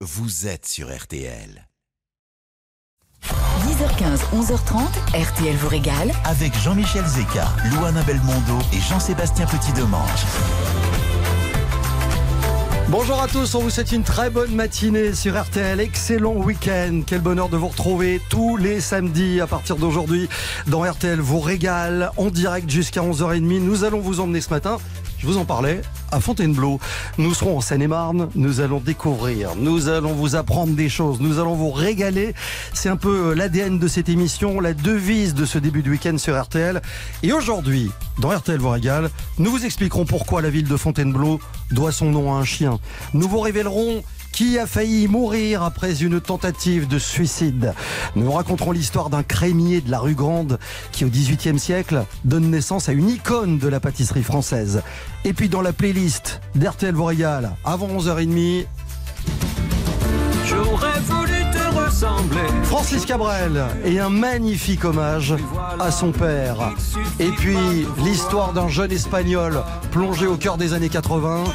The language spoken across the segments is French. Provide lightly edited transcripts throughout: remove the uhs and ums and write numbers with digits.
vous êtes sur RTL. 10h15, 11h30, RTL vous régale. Avec Jean-Michel Zeka, Louana Belmondo et Jean-Sébastien Petit-Demange. Bonjour à tous, on vous souhaite une très bonne matinée sur RTL, excellent week-end. Quel bonheur de vous retrouver tous les samedis à partir d'aujourd'hui dans RTL vous régale en direct jusqu'à 11h30. Nous allons vous emmener ce matin, je vous en parlais, à Fontainebleau. Nous serons en Seine-et-Marne, nous allons découvrir, nous allons vous apprendre des choses, nous allons vous régaler. C'est un peu l'ADN de cette émission, la devise de ce début de week-end sur RTL. Et aujourd'hui, dans RTL vous régale, nous vous expliquerons pourquoi la ville de Fontainebleau doit son nom à un chien. Nous vous révélerons qui a failli mourir après une tentative de suicide. Nous raconterons l'histoire d'un crémier de la rue Grande qui, au XVIIIe siècle, donne naissance à une icône de la pâtisserie française. Et puis dans la playlist d'RTL vous régale, avant 11h30... J'aurais voulu te ressembler. Francis Cabrel et un magnifique hommage à son père. Et puis l'histoire d'un jeune Espagnol plongé au cœur des années 80...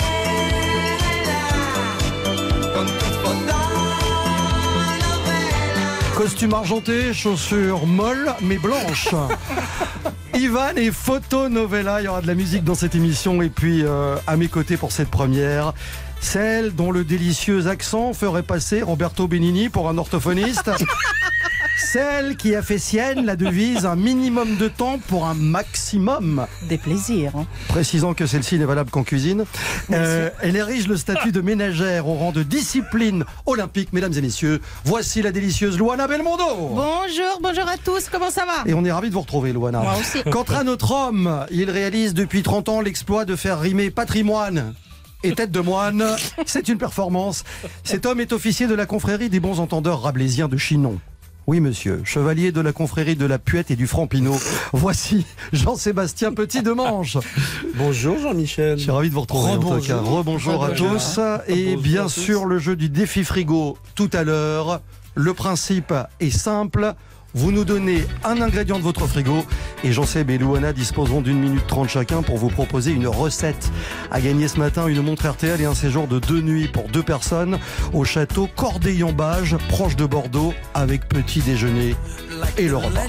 Costume argenté, chaussures molles mais blanches. Ivan et Photo Novella, il y aura de la musique dans cette émission. Et puis à mes côtés pour cette première, celle dont le délicieux accent ferait passer Roberto Benigni pour un orthophoniste. Celle qui a fait sienne la devise un minimum de temps pour un maximum des plaisirs. Précisant que celle-ci n'est valable qu'en cuisine. Elle érige le statut de ménagère au rang de discipline olympique. Mesdames et messieurs, voici la délicieuse Louana Belmondo. Bonjour à tous, comment ça va? Et on est ravis de vous retrouver, Louana. Moi aussi. Quant à notre homme, il réalise depuis 30 ans l'exploit de faire rimer patrimoine et tête de moine. C'est une performance. Cet homme est officier de la confrérie des bons entendeurs rabelaisiens de Chinon. Oui, monsieur, chevalier de la confrérie de la Puette et du Franc-Pinot. Voici Jean-Sébastien Petit-Demange. Bonjour Jean-Michel. Je suis ravi de vous retrouver. En tout cas, rebonjour à tous. Et bien sûr, le jeu du défi frigo tout à l'heure. Le principe est simple. Vous nous donnez un ingrédient de votre frigo et Jean-Seb et Louana disposeront d'1 minute 30 chacun pour vous proposer une recette. À gagner ce matin, une montre RTL et un séjour de 2 nuits pour 2 personnes au château Corday-en-Bage, proche de Bordeaux, avec petit déjeuner et le repas.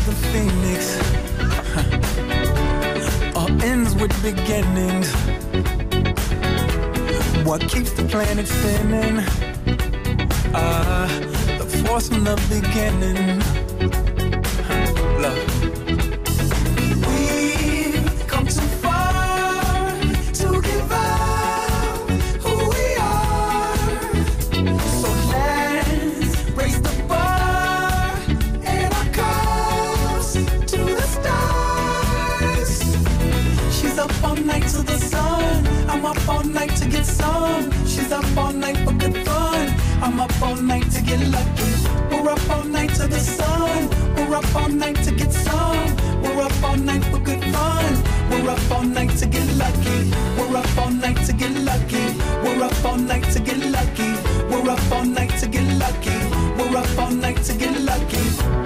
Force from the beginning. Love. We've come too far to give up who we are. So let's raise the bar and our cups to the stars. She's up all night to the sun. I'm up all night to get some. She's up all night for good fun. I'm up all night to get lucky. We're up all night to the sun. We're up all night to get some. We're up all night for good fun. We're up all night to get lucky. We're up all night to get lucky. We're up all night to get lucky. We're up all night to get lucky. We're up all night to get lucky.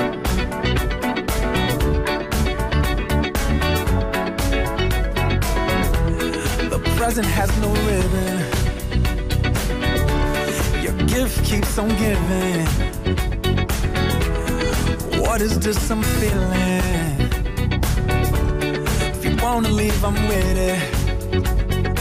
The present has no ribbon. Gift keeps on giving. What is this I'm feeling? If you wanna leave, I'm with it.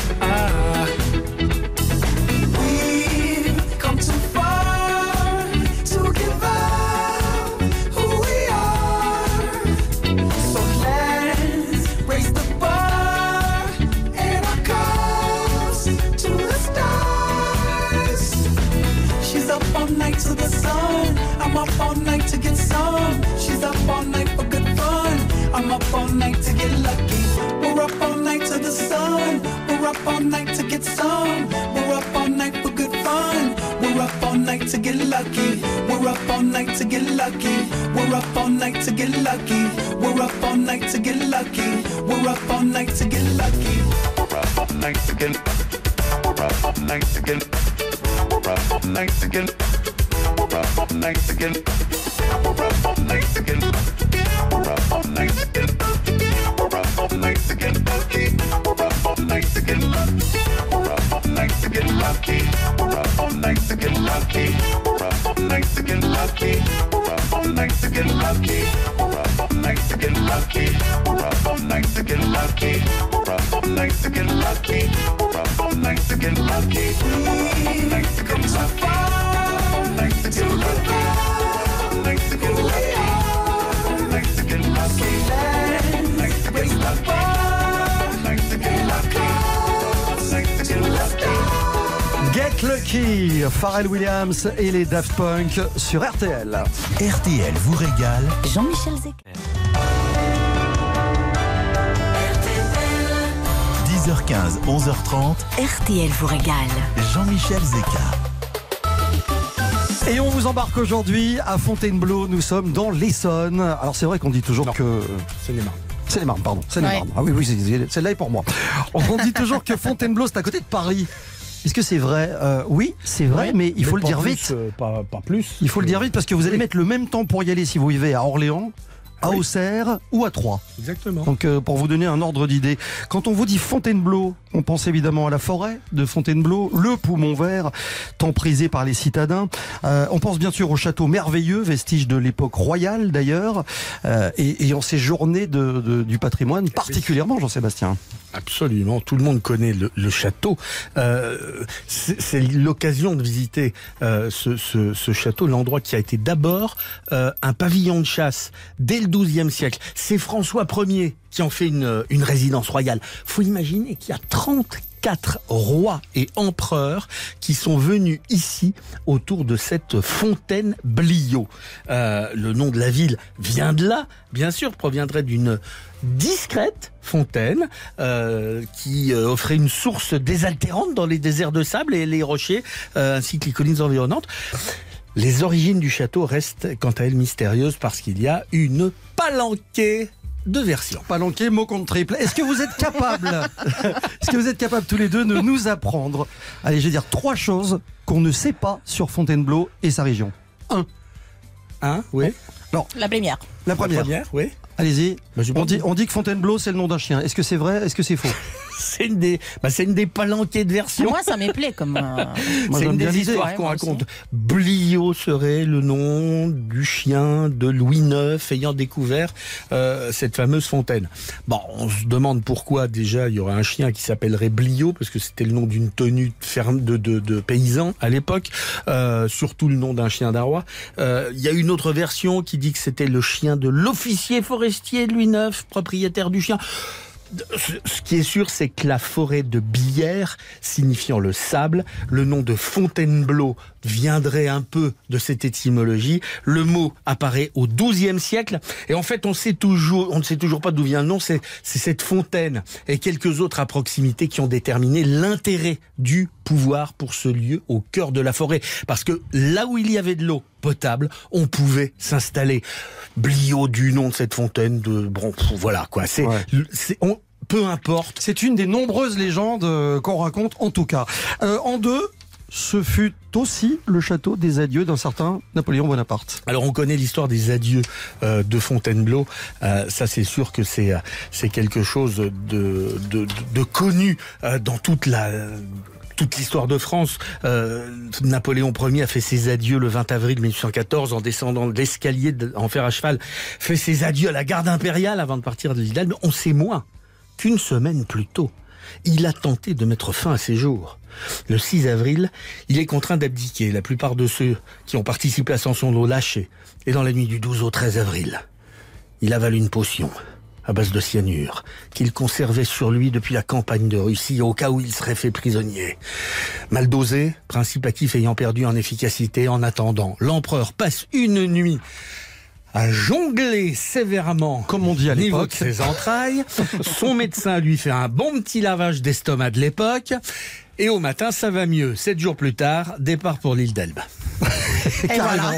We've come too far to give up who we are. So let's raise the bar and our cups to the stars. She's up all night to the sun. I'm up all night to get some. She's up all night for good fun. I'm up all night to get lucky. We're up all night to the sun. We're up all night to get some. We're up all night for good fun. We're up all night to get lucky. We're up all night to get lucky. We're up all night to get lucky. We're up all night to get lucky. We're up all night to get lucky. We're up all night to get lucky. We're up all night to get lucky. We're up all night to get lucky. We're up all night to get lucky. We're up all night to get lucky. We're up all night to get lucky. We're up all night to get lucky. We're up all night to get lucky. We're up all night to get lucky. We're up all night to get Get Lucky, Pharrell Williams et les Daft Punk sur RTL. RTL vous régale. Jean-Michel Zeka. 10h15, 11h30. RTL vous régale. Jean-Michel Zeka. Et on vous embarque aujourd'hui à Fontainebleau. Nous sommes dans l'Essonne. Alors c'est vrai qu'on dit toujours que... Seine-et-Marne, pardon. Seine-et-Marne. Ouais. Ah oui, celle-là est pour moi. On dit toujours que Fontainebleau, c'est à côté de Paris. Est-ce que c'est vrai? Oui, c'est vrai, mais il faut le dire vite. Pas plus. Il faut le dire vite parce que vous allez mettre le même temps pour y aller si vous vivez à Orléans, à Auxerre ou à Troyes. Exactement. Donc pour vous donner un ordre d'idée, quand on vous dit Fontainebleau, on pense évidemment à la forêt de Fontainebleau, le poumon vert, tant prisé par les citadins. On pense bien sûr au château merveilleux, vestige de l'époque royale d'ailleurs, et en ces journées du patrimoine particulièrement, Jean-Sébastien. Absolument, tout le monde connaît le château. C'est l'occasion de visiter ce château, l'endroit qui a été d'abord un pavillon de chasse dès le XIIe siècle. C'est François Ier qui en fait une résidence royale. Faut imaginer qu'il y a 34 rois et empereurs qui sont venus ici autour de cette fontaine Bliot. Le nom de la ville vient de là, bien sûr, proviendrait d'une discrète fontaine qui offrait une source désaltérante dans les déserts de sable et les rochers, ainsi que les collines environnantes. Les origines du château restent quant à elles mystérieuses parce qu'il y a une palanquée de versions. Palanqué, mot contre triple. Est-ce que vous êtes capables tous les deux de nous apprendre, allez, je vais dire 3 choses qu'on ne sait pas sur Fontainebleau et sa région? 1, oui. La première. La première, oui. allez-y. Bah, On dit que Fontainebleau, c'est le nom d'un chien. Est-ce que c'est vrai? Est-ce que c'est faux? C'est une des palanquées de versions. Moi, ça me plaît comme... Moi, C'est j'aime une bien des l'idée. histoires qu'on raconte. Bliot serait le nom du chien de Louis IX ayant découvert cette fameuse fontaine. Bon, on se demande pourquoi déjà il y aurait un chien qui s'appellerait Bliot, parce que c'était le nom d'une tenue de ferme de paysan à l'époque, surtout le nom d'un chien d'un roi. Il y a une autre version qui dit que c'était le chien de l'officier forestier Louis IX, propriétaire du chien. Ce qui est sûr, c'est que la forêt de Bière, signifiant le sable, le nom de Fontainebleau viendrait un peu de cette étymologie. Le mot apparaît au XIIe siècle, et en fait, on ne sait toujours pas d'où vient le nom. C'est cette fontaine et quelques autres à proximité qui ont déterminé l'intérêt du pouvoir pour ce lieu au cœur de la forêt, parce que là où il y avait de l'eau potable, on pouvait s'installer. Bliot du nom de cette fontaine, voilà quoi. Peu importe. C'est une des nombreuses légendes qu'on raconte en tout cas. En 2, ce fut aussi le château des adieux d'un certain Napoléon Bonaparte. Alors on connaît l'histoire des adieux de Fontainebleau. Ça c'est sûr que c'est quelque chose de connu dans toute l'histoire de France. Napoléon Ier a fait ses adieux le 20 avril 1814 en descendant l'escalier en fer à cheval, fait ses adieux à la garde impériale avant de partir de l'île d'Elbe. On sait moins qu'une semaine plus tôt, il a tenté de mettre fin à ses jours. Le 6 avril, il est contraint d'abdiquer. La plupart de ceux qui ont participé à l'ascension l'ont lâché. Et dans la nuit du 12 au 13 avril, il avale une potion à base de cyanure qu'il conservait sur lui depuis la campagne de Russie au cas où il serait fait prisonnier. Mal dosé, principe actif ayant perdu en efficacité. En attendant, l'empereur passe une nuit à jongler sévèrement, comme on dit à niveau l'époque, de ses entrailles. Son médecin lui fait un bon petit lavage d'estomac de l'époque. Et au matin, ça va mieux. 7 jours plus tard, départ pour l'île d'Elbe. Carrément.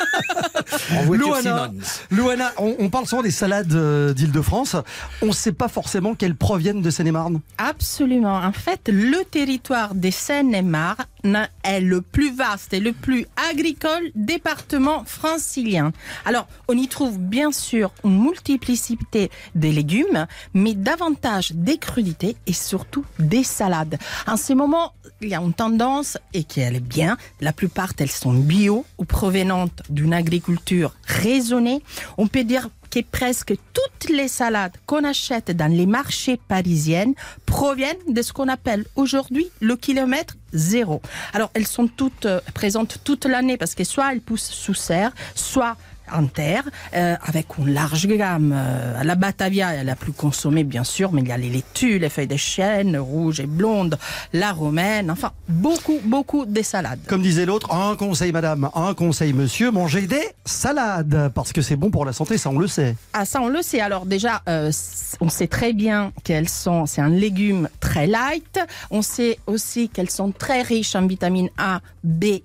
En voiture Simone. Louana, on parle souvent des salades d'Île-de-France. On ne sait pas forcément qu'elles proviennent de Seine-et-Marne. Absolument. En fait, le territoire de Seine-et-Marne est le plus vaste et le plus agricole, département francilien. Alors, on y trouve bien sûr une multiplicité des légumes, mais davantage des crudités et surtout des salades. En ce moment, il y a une tendance, et qu'elle est bien, la plupart elles sont bio ou provenantes d'une agriculture raisonnée. On peut dire que presque toutes les salades qu'on achète dans les marchés parisiens proviennent de ce qu'on appelle aujourd'hui le kilomètre zéro. Alors, elles sont toutes présentes toute l'année parce que soit elles poussent sous serre, soit en terre, avec une large gamme. La Batavia est la plus consommée, bien sûr, mais il y a les laitues, les feuilles de chêne, rouges et blondes, la romaine, enfin, beaucoup de salades. Comme disait l'autre, un conseil madame, un conseil monsieur, mangez des salades, parce que c'est bon pour la santé, ça on le sait. Ah, ça, on le sait. Alors, déjà, on sait très bien qu'elles sont, c'est un légume très light. On sait aussi qu'elles sont très riches en vitamines A, B,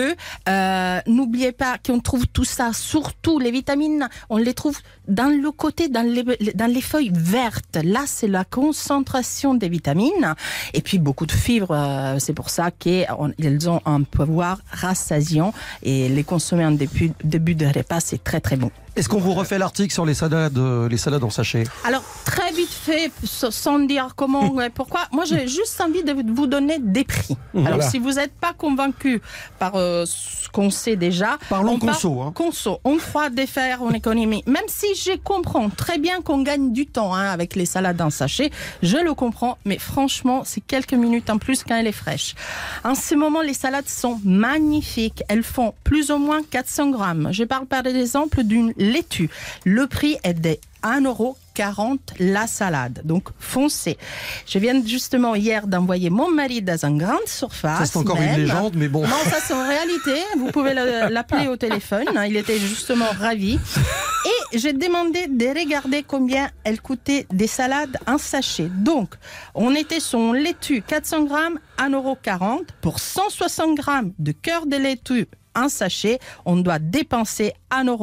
n'oubliez pas qu'on trouve tout ça, surtout les vitamines, on les trouve dans le côté, dans les feuilles vertes. Là, c'est la concentration des vitamines. Et puis, beaucoup de fibres. C'est pour ça qu'elles ont un pouvoir rassasiant. Et les consommer en début de repas, c'est très, très bon. Est-ce qu'on vous refait l'article sur les salades en sachet? Alors, très vite fait, sans dire comment et pourquoi, moi j'ai juste envie de vous donner des prix. Alors, si vous n'êtes pas convaincu par ce qu'on sait déjà, parlons conso. Conso, on croit défaire en économie. Même si je comprends très bien qu'on gagne du temps avec les salades en sachet, je le comprends, mais franchement, c'est quelques minutes en plus quand elle est fraîche. En ce moment, les salades sont magnifiques. Elles font plus ou moins 400 grammes. Je parle par exemple d'une laitue. Le prix est de 1,40 € la salade. Donc, foncez. Je viens justement hier d'envoyer mon mari dans une grande surface. Ça, c'est encore une légende, mais bon. Non, ça, c'est en réalité. Vous pouvez l'appeler au téléphone. Il était justement ravi. Et j'ai demandé de regarder combien elles coûtaient des salades en sachet. Donc, on était sur une laitue 400 grammes, 1,40 €. Pour 160 grammes de cœur de laitue un sachet, on doit dépenser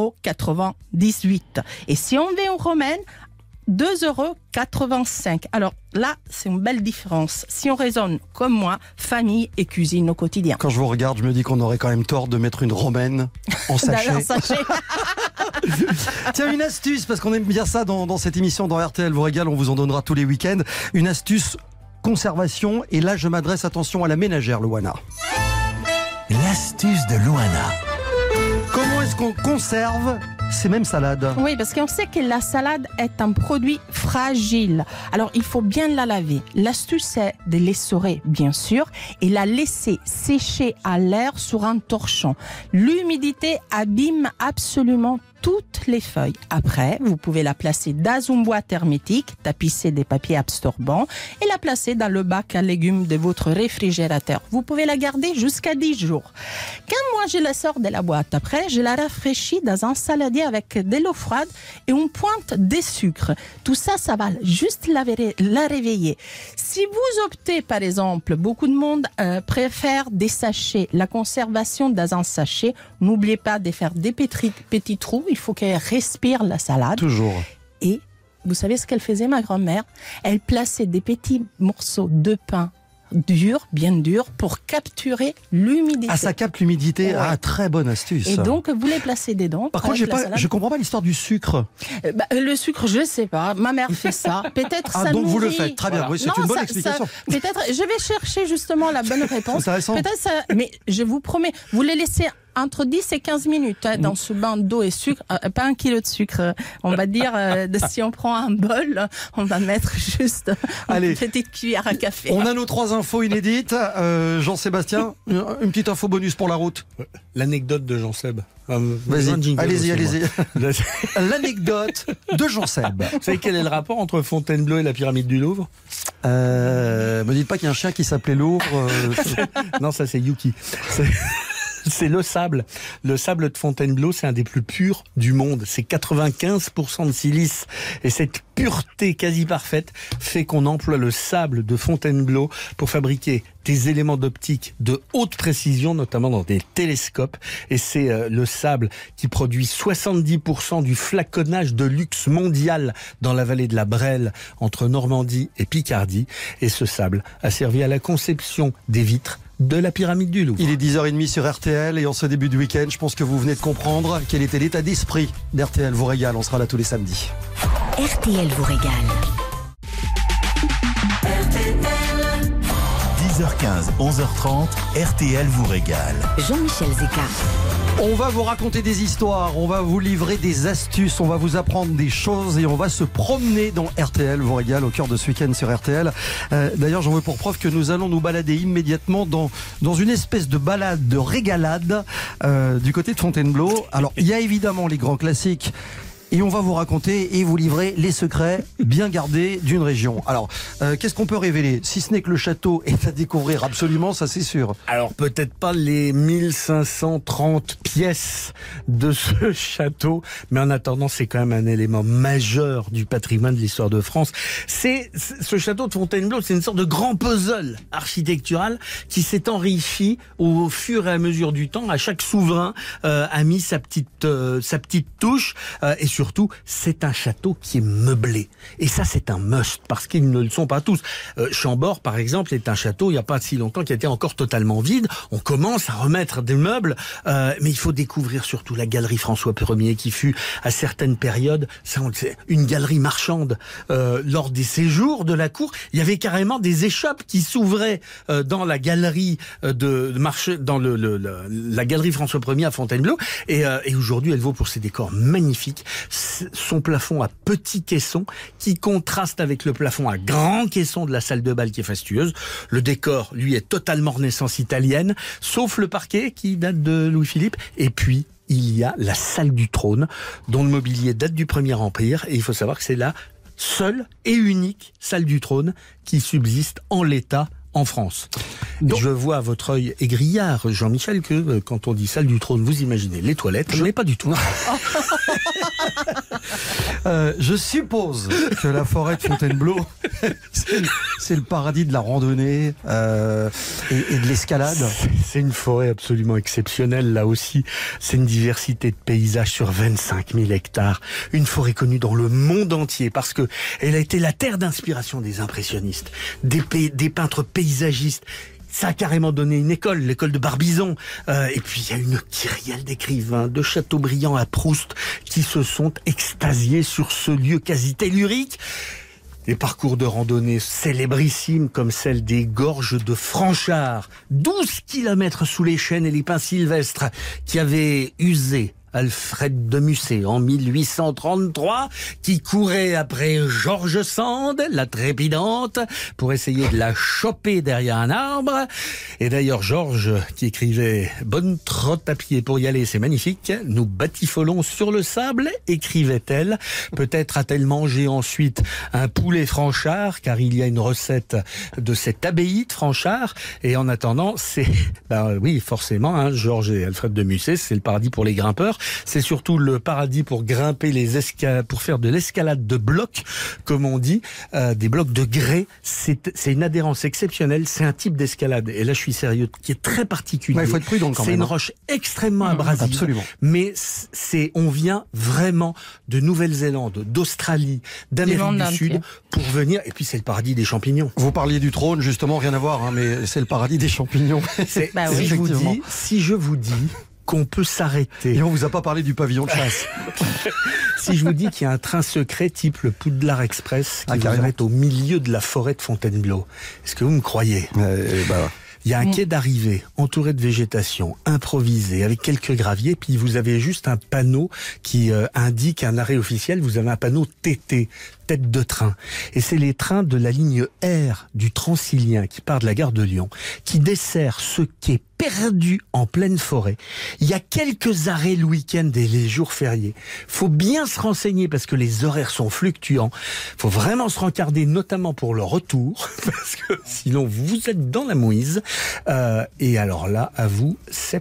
1,98 €. Et si on veut en romaine, 2,85 €. Alors là, c'est une belle différence. Si on raisonne comme moi, famille et cuisine au quotidien. Quand je vous regarde, je me dis qu'on aurait quand même tort de mettre une romaine en sachet. Tiens, une astuce, parce qu'on aime bien ça dans cette émission, dans RTL vous régale, on vous en donnera tous les week-ends. Une astuce conservation, et là je m'adresse, attention, à la ménagère, Louana. L'astuce de Louana. Comment est-ce qu'on conserve ces mêmes salades? Oui, parce qu'on sait que la salade est un produit fragile. Alors, il faut bien la laver. L'astuce, c'est de l'essorer, bien sûr, et la laisser sécher à l'air sur un torchon. L'humidité abîme absolument toutes les feuilles. Après, vous pouvez la placer dans une boîte hermétique, tapisser des papiers absorbants et la placer dans le bac à légumes de votre réfrigérateur. Vous pouvez la garder jusqu'à 10 jours. Quand moi je la sors de la boîte, après, je la rafraîchis dans un saladier avec de l'eau froide et une pointe de sucre. Tout ça, ça va juste la réveiller. Si vous optez, par exemple, beaucoup de monde préfère des sachets, la conservation dans un sachet, n'oubliez pas de faire des petits trous. Il faut qu'elle respire la salade. Toujours. Et vous savez ce qu'elle faisait, ma grand-mère? Elle plaçait des petits morceaux de pain dur, bien dur, pour capturer l'humidité. Ah, ça capte l'humidité. Ouais. Ah, très bonne astuce. Et donc, vous les placez dedans. Par contre, je comprends pas l'histoire du sucre. Le sucre, je sais pas. Ma mère fait ça. Peut-être ça donc nourrit. vous le faites. Très bien. Oui, c'est une bonne explication. Peut-être, je vais chercher justement la bonne réponse. Intéressant. Peut-être ça, mais je vous promets, vous les laissez entre 10 et 15 minutes dans ce bain d'eau et sucre, pas 1 kilo de sucre, on va dire, si on prend un bol, on va mettre juste une petite cuillère à café. On a nos 3 infos inédites. Jean-Sébastien, une petite info bonus pour la route. L'anecdote de Jean-Seb. Vas-y, allez-y. L'anecdote de Jean-Seb. Vous savez quel est le rapport entre Fontainebleau et la pyramide du Louvre? Me dites pas qu'il y a un chien qui s'appelait Louvre. Non, ça c'est Yuki. C'est le sable. Le sable de Fontainebleau, c'est un des plus purs du monde. C'est 95% de silice. Et cette pureté quasi parfaite fait qu'on emploie le sable de Fontainebleau pour fabriquer des éléments d'optique de haute précision, notamment dans des télescopes. Et c'est le sable qui produit 70% du flaconnage de luxe mondial dans la vallée de la Brelle, entre Normandie et Picardie. Et ce sable a servi à la conception des vitres de la pyramide du Louvre. Il est 10h30 sur RTL et en ce début de week-end, je pense que vous venez de comprendre quel était l'état d'esprit d'RTL vous régale. On sera là tous les samedis. RTL vous régale. 10h15, 11h30, RTL vous régale. Jean-Michel Zeka. On va vous raconter des histoires, on va vous livrer des astuces, on va vous apprendre des choses et on va se promener dans RTL vous régale au cœur de ce week-end sur RTL. D'ailleurs, j'en veux pour preuve que nous allons nous balader immédiatement dans une espèce de balade, de régalade du côté de Fontainebleau. Alors, il y a évidemment les grands classiques. Et on va vous raconter et vous livrer les secrets bien gardés d'une région. Alors, qu'est-ce qu'on peut révéler? Si ce n'est que le château est à découvrir absolument, ça c'est sûr. Alors peut-être pas les 1530 pièces de ce château, mais en attendant, c'est quand même un élément majeur du patrimoine de l'histoire de France. Ce château de Fontainebleau, c'est une sorte de grand puzzle architectural qui s'est enrichi au fur et à mesure du temps. À chaque souverain a mis sa petite touche et surtout, c'est un château qui est meublé. Et ça, c'est un must, parce qu'ils ne le sont pas tous. Chambord, par exemple, est un château, il n'y a pas si longtemps, qui était encore totalement vide. On commence à remettre des meubles, mais il faut découvrir surtout la galerie François Ier, qui fut, à certaines périodes, une galerie marchande. Lors des séjours de la cour, il y avait carrément des échoppes qui s'ouvraient dans la galerie la galerie François Ier à Fontainebleau. Et aujourd'hui, elle vaut pour ses décors magnifiques. Son plafond à petits caissons qui contraste avec le plafond à grands caissons de la salle de bal qui est fastueuse. Le décor, lui, est totalement renaissance italienne, sauf le parquet qui date de Louis-Philippe. Et puis, il y a la salle du trône, dont le mobilier date du Premier Empire. Et il faut savoir que c'est la seule et unique salle du trône qui subsiste en l'état en France. Donc, je vois à votre œil égrillard, Jean-Michel, que quand on dit salle du trône, vous imaginez les toilettes. Je n'ai pas du tout. Je suppose que la forêt de Fontainebleau, c'est le paradis de la randonnée et de l'escalade. C'est une forêt absolument exceptionnelle, là aussi. C'est une diversité de paysages sur 25 000 hectares. Une forêt connue dans le monde entier parce que elle a été la terre d'inspiration des impressionnistes, des peintres paysagistes. Ça a carrément donné une école, l'école de Barbizon. Et puis il y a une kyrielle d'écrivains, de Chateaubriand à Proust, qui se sont extasiés sur ce lieu quasi tellurique. Des parcours de randonnée célébrissimes comme celle des gorges de Franchard, 12 kilomètres sous les chênes et les pins sylvestres, qui avaient usé Alfred de Musset en 1833, qui courait après George Sand, la trépidante, pour essayer de la choper derrière un arbre. Et d'ailleurs, Georges, qui écrivait « Bonne trotte à pied pour y aller, c'est magnifique. Nous batifolons sur le sable », écrivait-elle. Peut-être a-t-elle mangé ensuite un poulet Franchard, car il y a une recette de cette abbaye de Franchard. Et en attendant, oui, forcément, Georges et Alfred de Musset, c'est le paradis pour les grimpeurs. C'est surtout le paradis pour grimper pour faire de l'escalade de blocs, comme on dit, des blocs de grès. C'est une adhérence exceptionnelle. C'est un type d'escalade, et là je suis sérieux, qui est très particulier. Ouais, il faut être prudent quand même. C'est une roche extrêmement abrasive. Absolument. Mais on vient vraiment de Nouvelle-Zélande, d'Australie, d'Amérique du Sud pour venir. Et puis c'est le paradis des champignons. Vous parliez du trône, justement, rien à voir, mais c'est le paradis des champignons. Si je vous dis qu'on peut s'arrêter. Et on vous a pas parlé du pavillon de chasse. Si je vous dis qu'il y a un train secret type le Poudlard Express qui vous arrête au milieu de la forêt de Fontainebleau, est-ce que vous me croyez? Il y a un quai d'arrivée entouré de végétation, improvisé, avec quelques graviers, puis vous avez juste un panneau qui indique un arrêt officiel. Vous avez un panneau TT, tête de train. Et c'est les trains de la ligne R du Transilien qui part de la gare de Lyon, qui dessert ce quai perdu en pleine forêt. Il y a quelques arrêts le week-end et les jours fériés. Faut bien se renseigner parce que les horaires sont fluctuants. Faut vraiment se rencarder, notamment pour le retour, parce que sinon vous êtes dans la mouise. Et alors là, à vous, Sepp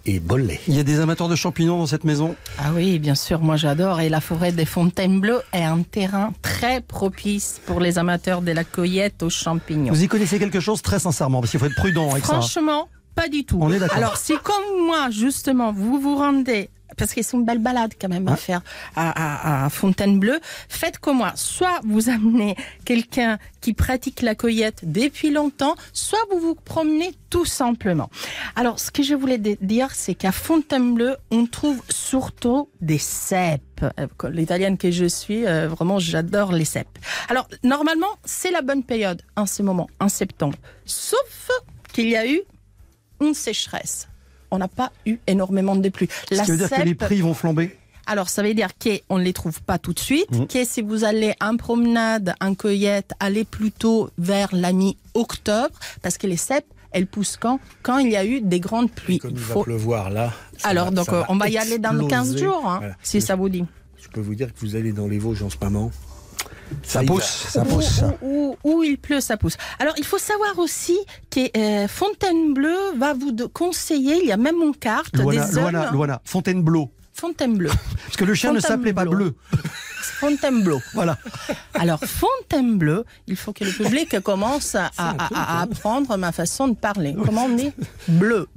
et Bollé. Il y a des amateurs de champignons dans cette maison? Ah oui, bien sûr, moi j'adore. Et la forêt des Fontainebleau est un terrain très propice pour les amateurs de la cueillette aux champignons. Vous y connaissez quelque chose très sincèrement, parce qu'il faut être prudent avec ça. Franchement, pas du tout. On est d'accord. Alors, si comme moi, justement, vous vous rendez, parce que c'est une belle balade quand même à faire à Fontainebleau, faites comme moi. Soit vous amenez quelqu'un qui pratique la cueillette depuis longtemps, soit vous vous promenez tout simplement. Alors, ce que je voulais dire, c'est qu'à Fontainebleau, on trouve surtout des cèpes. L'italienne que je suis, vraiment, j'adore les cèpes. Alors, normalement, c'est la bonne période en ce moment, en septembre. Sauf qu'il y a eu une sécheresse. On n'a pas eu énormément de pluie. Ce qui veut dire que les prix vont flamber? Alors, ça veut dire qu'on ne les trouve pas tout de suite, que si vous allez en promenade, en cueillette, allez plutôt vers la mi-octobre, parce que les cèpes, elles poussent quand il y a eu des grandes pluies. Comme il va pleuvoir là. Alors, donc, on va y aller dans 15 jours, hein, voilà. si ça vous dit. Je peux vous dire que vous allez dans les Vosges en ce moment. Ça pousse. Où il pleut, ça pousse. Alors, il faut savoir aussi que Fontainebleau va vous conseiller, il y a même une carte des zones... Luana, Fontainebleau. Fontainebleau. Parce que le chien ne s'appelait pas Bleu. Fontainebleau. Voilà. Alors, Fontainebleau, il faut que le public commence à apprendre ma façon de parler. Comment on dit? Bleu.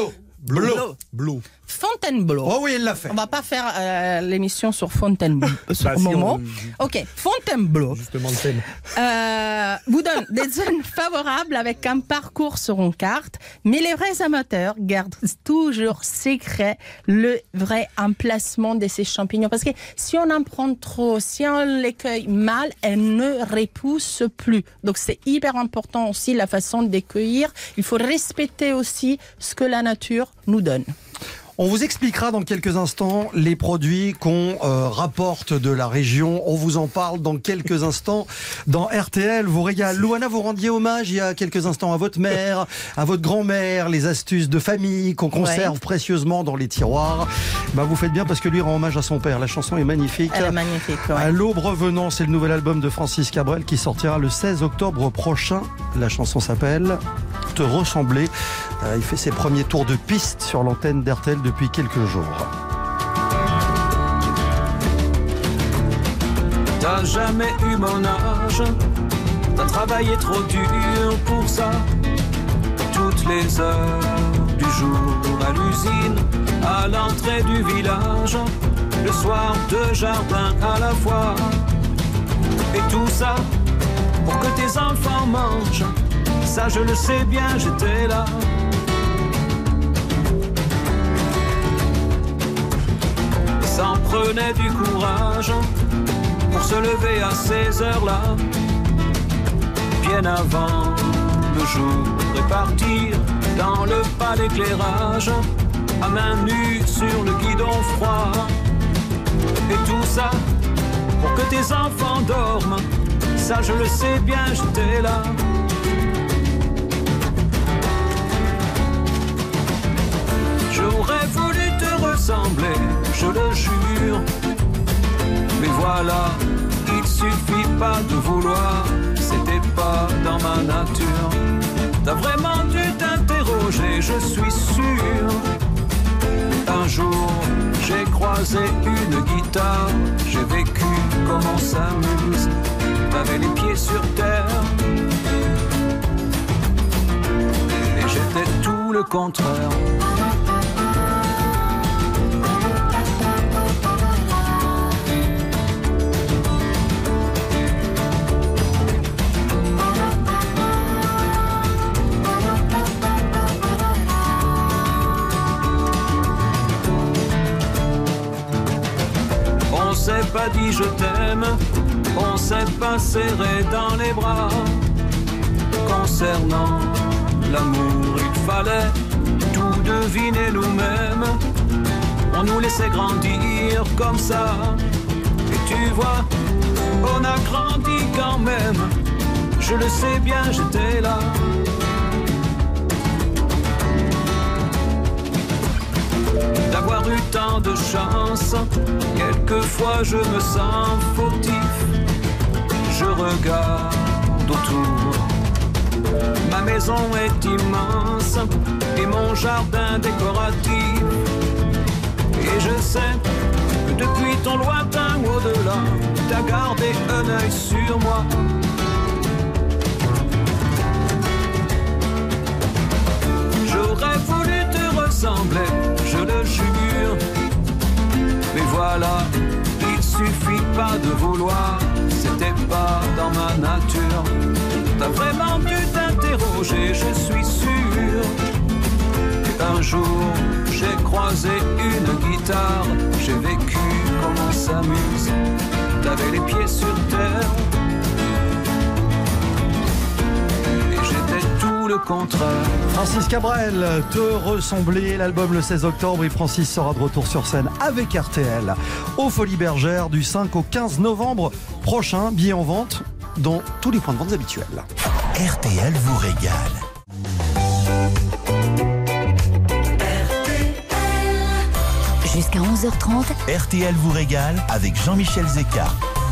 Fontainebleau. Oh oui, il l'a fait. On va pas faire l'émission sur Fontainebleau sur le moment. Ok, Fontainebleau Justement le thème. vous donne des zones favorables avec un parcours sur une carte, mais les vrais amateurs gardent toujours secret le vrai emplacement de ces champignons. Parce que si on en prend trop, si on les cueille mal, elles ne repoussent plus. Donc c'est hyper important aussi la façon de les cueillir. Il faut respecter aussi ce que la nature nous donne. On vous expliquera dans quelques instants les produits qu'on rapporte de la région. On vous en parle dans quelques instants dans RTL vous régale. Luana, vous rendiez hommage il y a quelques instants à votre mère, à votre grand-mère, les astuces de famille qu'on conserve précieusement dans les tiroirs. Bah, vous faites bien parce que lui rend hommage à son père. La chanson est magnifique. Elle est magnifique, ouais. À l'aube revenant, c'est le nouvel album de Francis Cabrel qui sortira le 16 octobre prochain. La chanson s'appelle Te ressembler. Il fait ses premiers tours de piste sur l'antenne d'RTL depuis quelques jours. T'as jamais eu mon âge, t'as travaillé trop dur pour ça. Toutes les heures du jour à l'usine, à l'entrée du village, le soir deux jardins à la fois. Et tout ça pour que tes enfants mangent, ça je le sais bien, j'étais là. Ça en prenait du courage pour se lever à ces heures-là, bien avant le jour et partir dans le pas d'éclairage, à main nue sur le guidon froid. Et tout ça pour que tes enfants dorment, ça je le sais bien, j'étais là. J'aurais voulu te ressembler, je le jure. Mais voilà, il suffit pas de vouloir, c'était pas dans ma nature. T'as vraiment dû t'interroger, je suis sûr. Un jour, j'ai croisé une guitare, j'ai vécu comme on s'amuse. T'avais les pieds sur terre, et j'étais tout le contraire. On s'est pas dit je t'aime, on s'est pas serré dans les bras. Concernant l'amour, il fallait tout deviner nous-mêmes. On nous laissait grandir comme ça. Et tu vois, on a grandi quand même. Je le sais bien, j'étais là. D'avoir eu tant de chance, quelquefois je me sens fautif. Je regarde autour, ma maison est immense et mon jardin décoratif. Et je sais que depuis ton lointain au-delà, t'as gardé un œil sur moi. J'aurais voulu te ressembler, je le jure. Mais voilà, il suffit pas de vouloir, c'était pas dans ma nature. T'as vraiment dû t'interroger, je suis sûr. Et un jour, j'ai croisé une guitare, j'ai vécu comme on s'amuse. T'avais les pieds sur terre, et j'étais tout le contraire. Francis Cabrel, Te ressembler, l'album le 16 octobre et Francis sera de retour sur scène avec RTL aux Folies Bergères du 5 au 15 novembre prochain. Billets en vente dans tous les points de vente habituels. RTL vous régale. Jusqu'à 11h30, RTL vous régale avec Jean-Michel Zeka.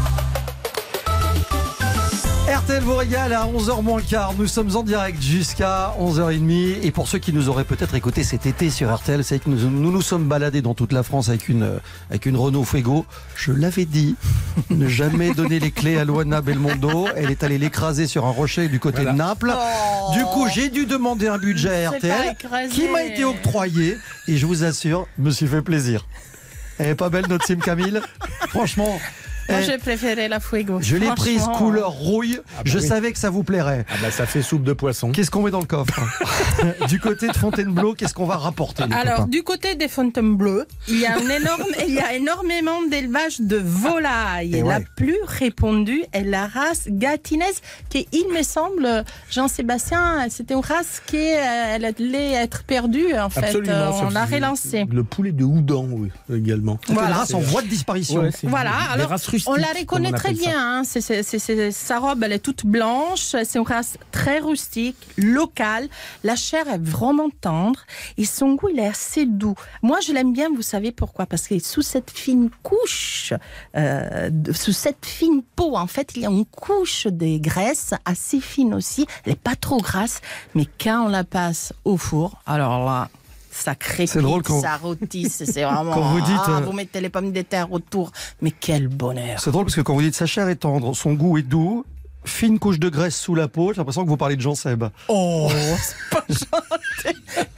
RTL vous régale à 11h moins le quart. Nous sommes en direct jusqu'à 11h30. Et pour ceux qui nous auraient peut-être écouté cet été sur RTL, c'est que nous sommes baladés dans toute la France avec une Renault Fuego. Je l'avais dit, ne jamais donner les clés à Luana Belmondo. Elle est allée l'écraser sur un rocher du côté de Naples. Du coup, j'ai dû demander un budget à RTL qui m'a été octroyé. Et je vous assure, je me suis fait plaisir. Elle est pas belle notre Sim Camille. Franchement... Moi, j'ai préféré la Fuego. Je l'ai prise couleur rouille. Je savais que ça vous plairait. Ah bah ça fait soupe de poisson. Qu'est-ce qu'on met dans le coffre? Du côté de Fontainebleau, qu'est-ce qu'on va rapporter? Alors, copains du côté des Fontainebleau, il y a énormément d'élevage de volailles. Et La ouais. plus répandue est la race gatinaise, qui, il me semble, Jean-Sébastien, c'était une race qui elle allait être perdue, en fait. Absolument. On l'a relancée. Le poulet de Houdan, oui, également. C'est une race en voie de disparition. Ouais, c'est Voilà, des alors races rustiques, on la comme reconnaît on très appelle ça. bien. Hein. Sa robe, elle est toute blanche. C'est une race très rustique, locale. La chair est vraiment tendre et son goût, il est assez doux. Moi, je l'aime bien, vous savez pourquoi? Parce que sous cette fine couche, sous cette fine peau, en fait, il y a une couche de graisse assez fine aussi. Elle n'est pas trop grasse, mais quand on la passe au four, alors là... Ça crépite, C'est drôle quand- ça rôtisse, c'est vraiment... Quand vous dites, vous mettez les pommes de terre autour, mais quel bonheur. C'est drôle parce que quand vous dites sa chair est tendre, son goût est doux, fine couche de graisse sous la peau, j'ai l'impression que vous parlez de Jean Seb. Oh, c'est pas gentil.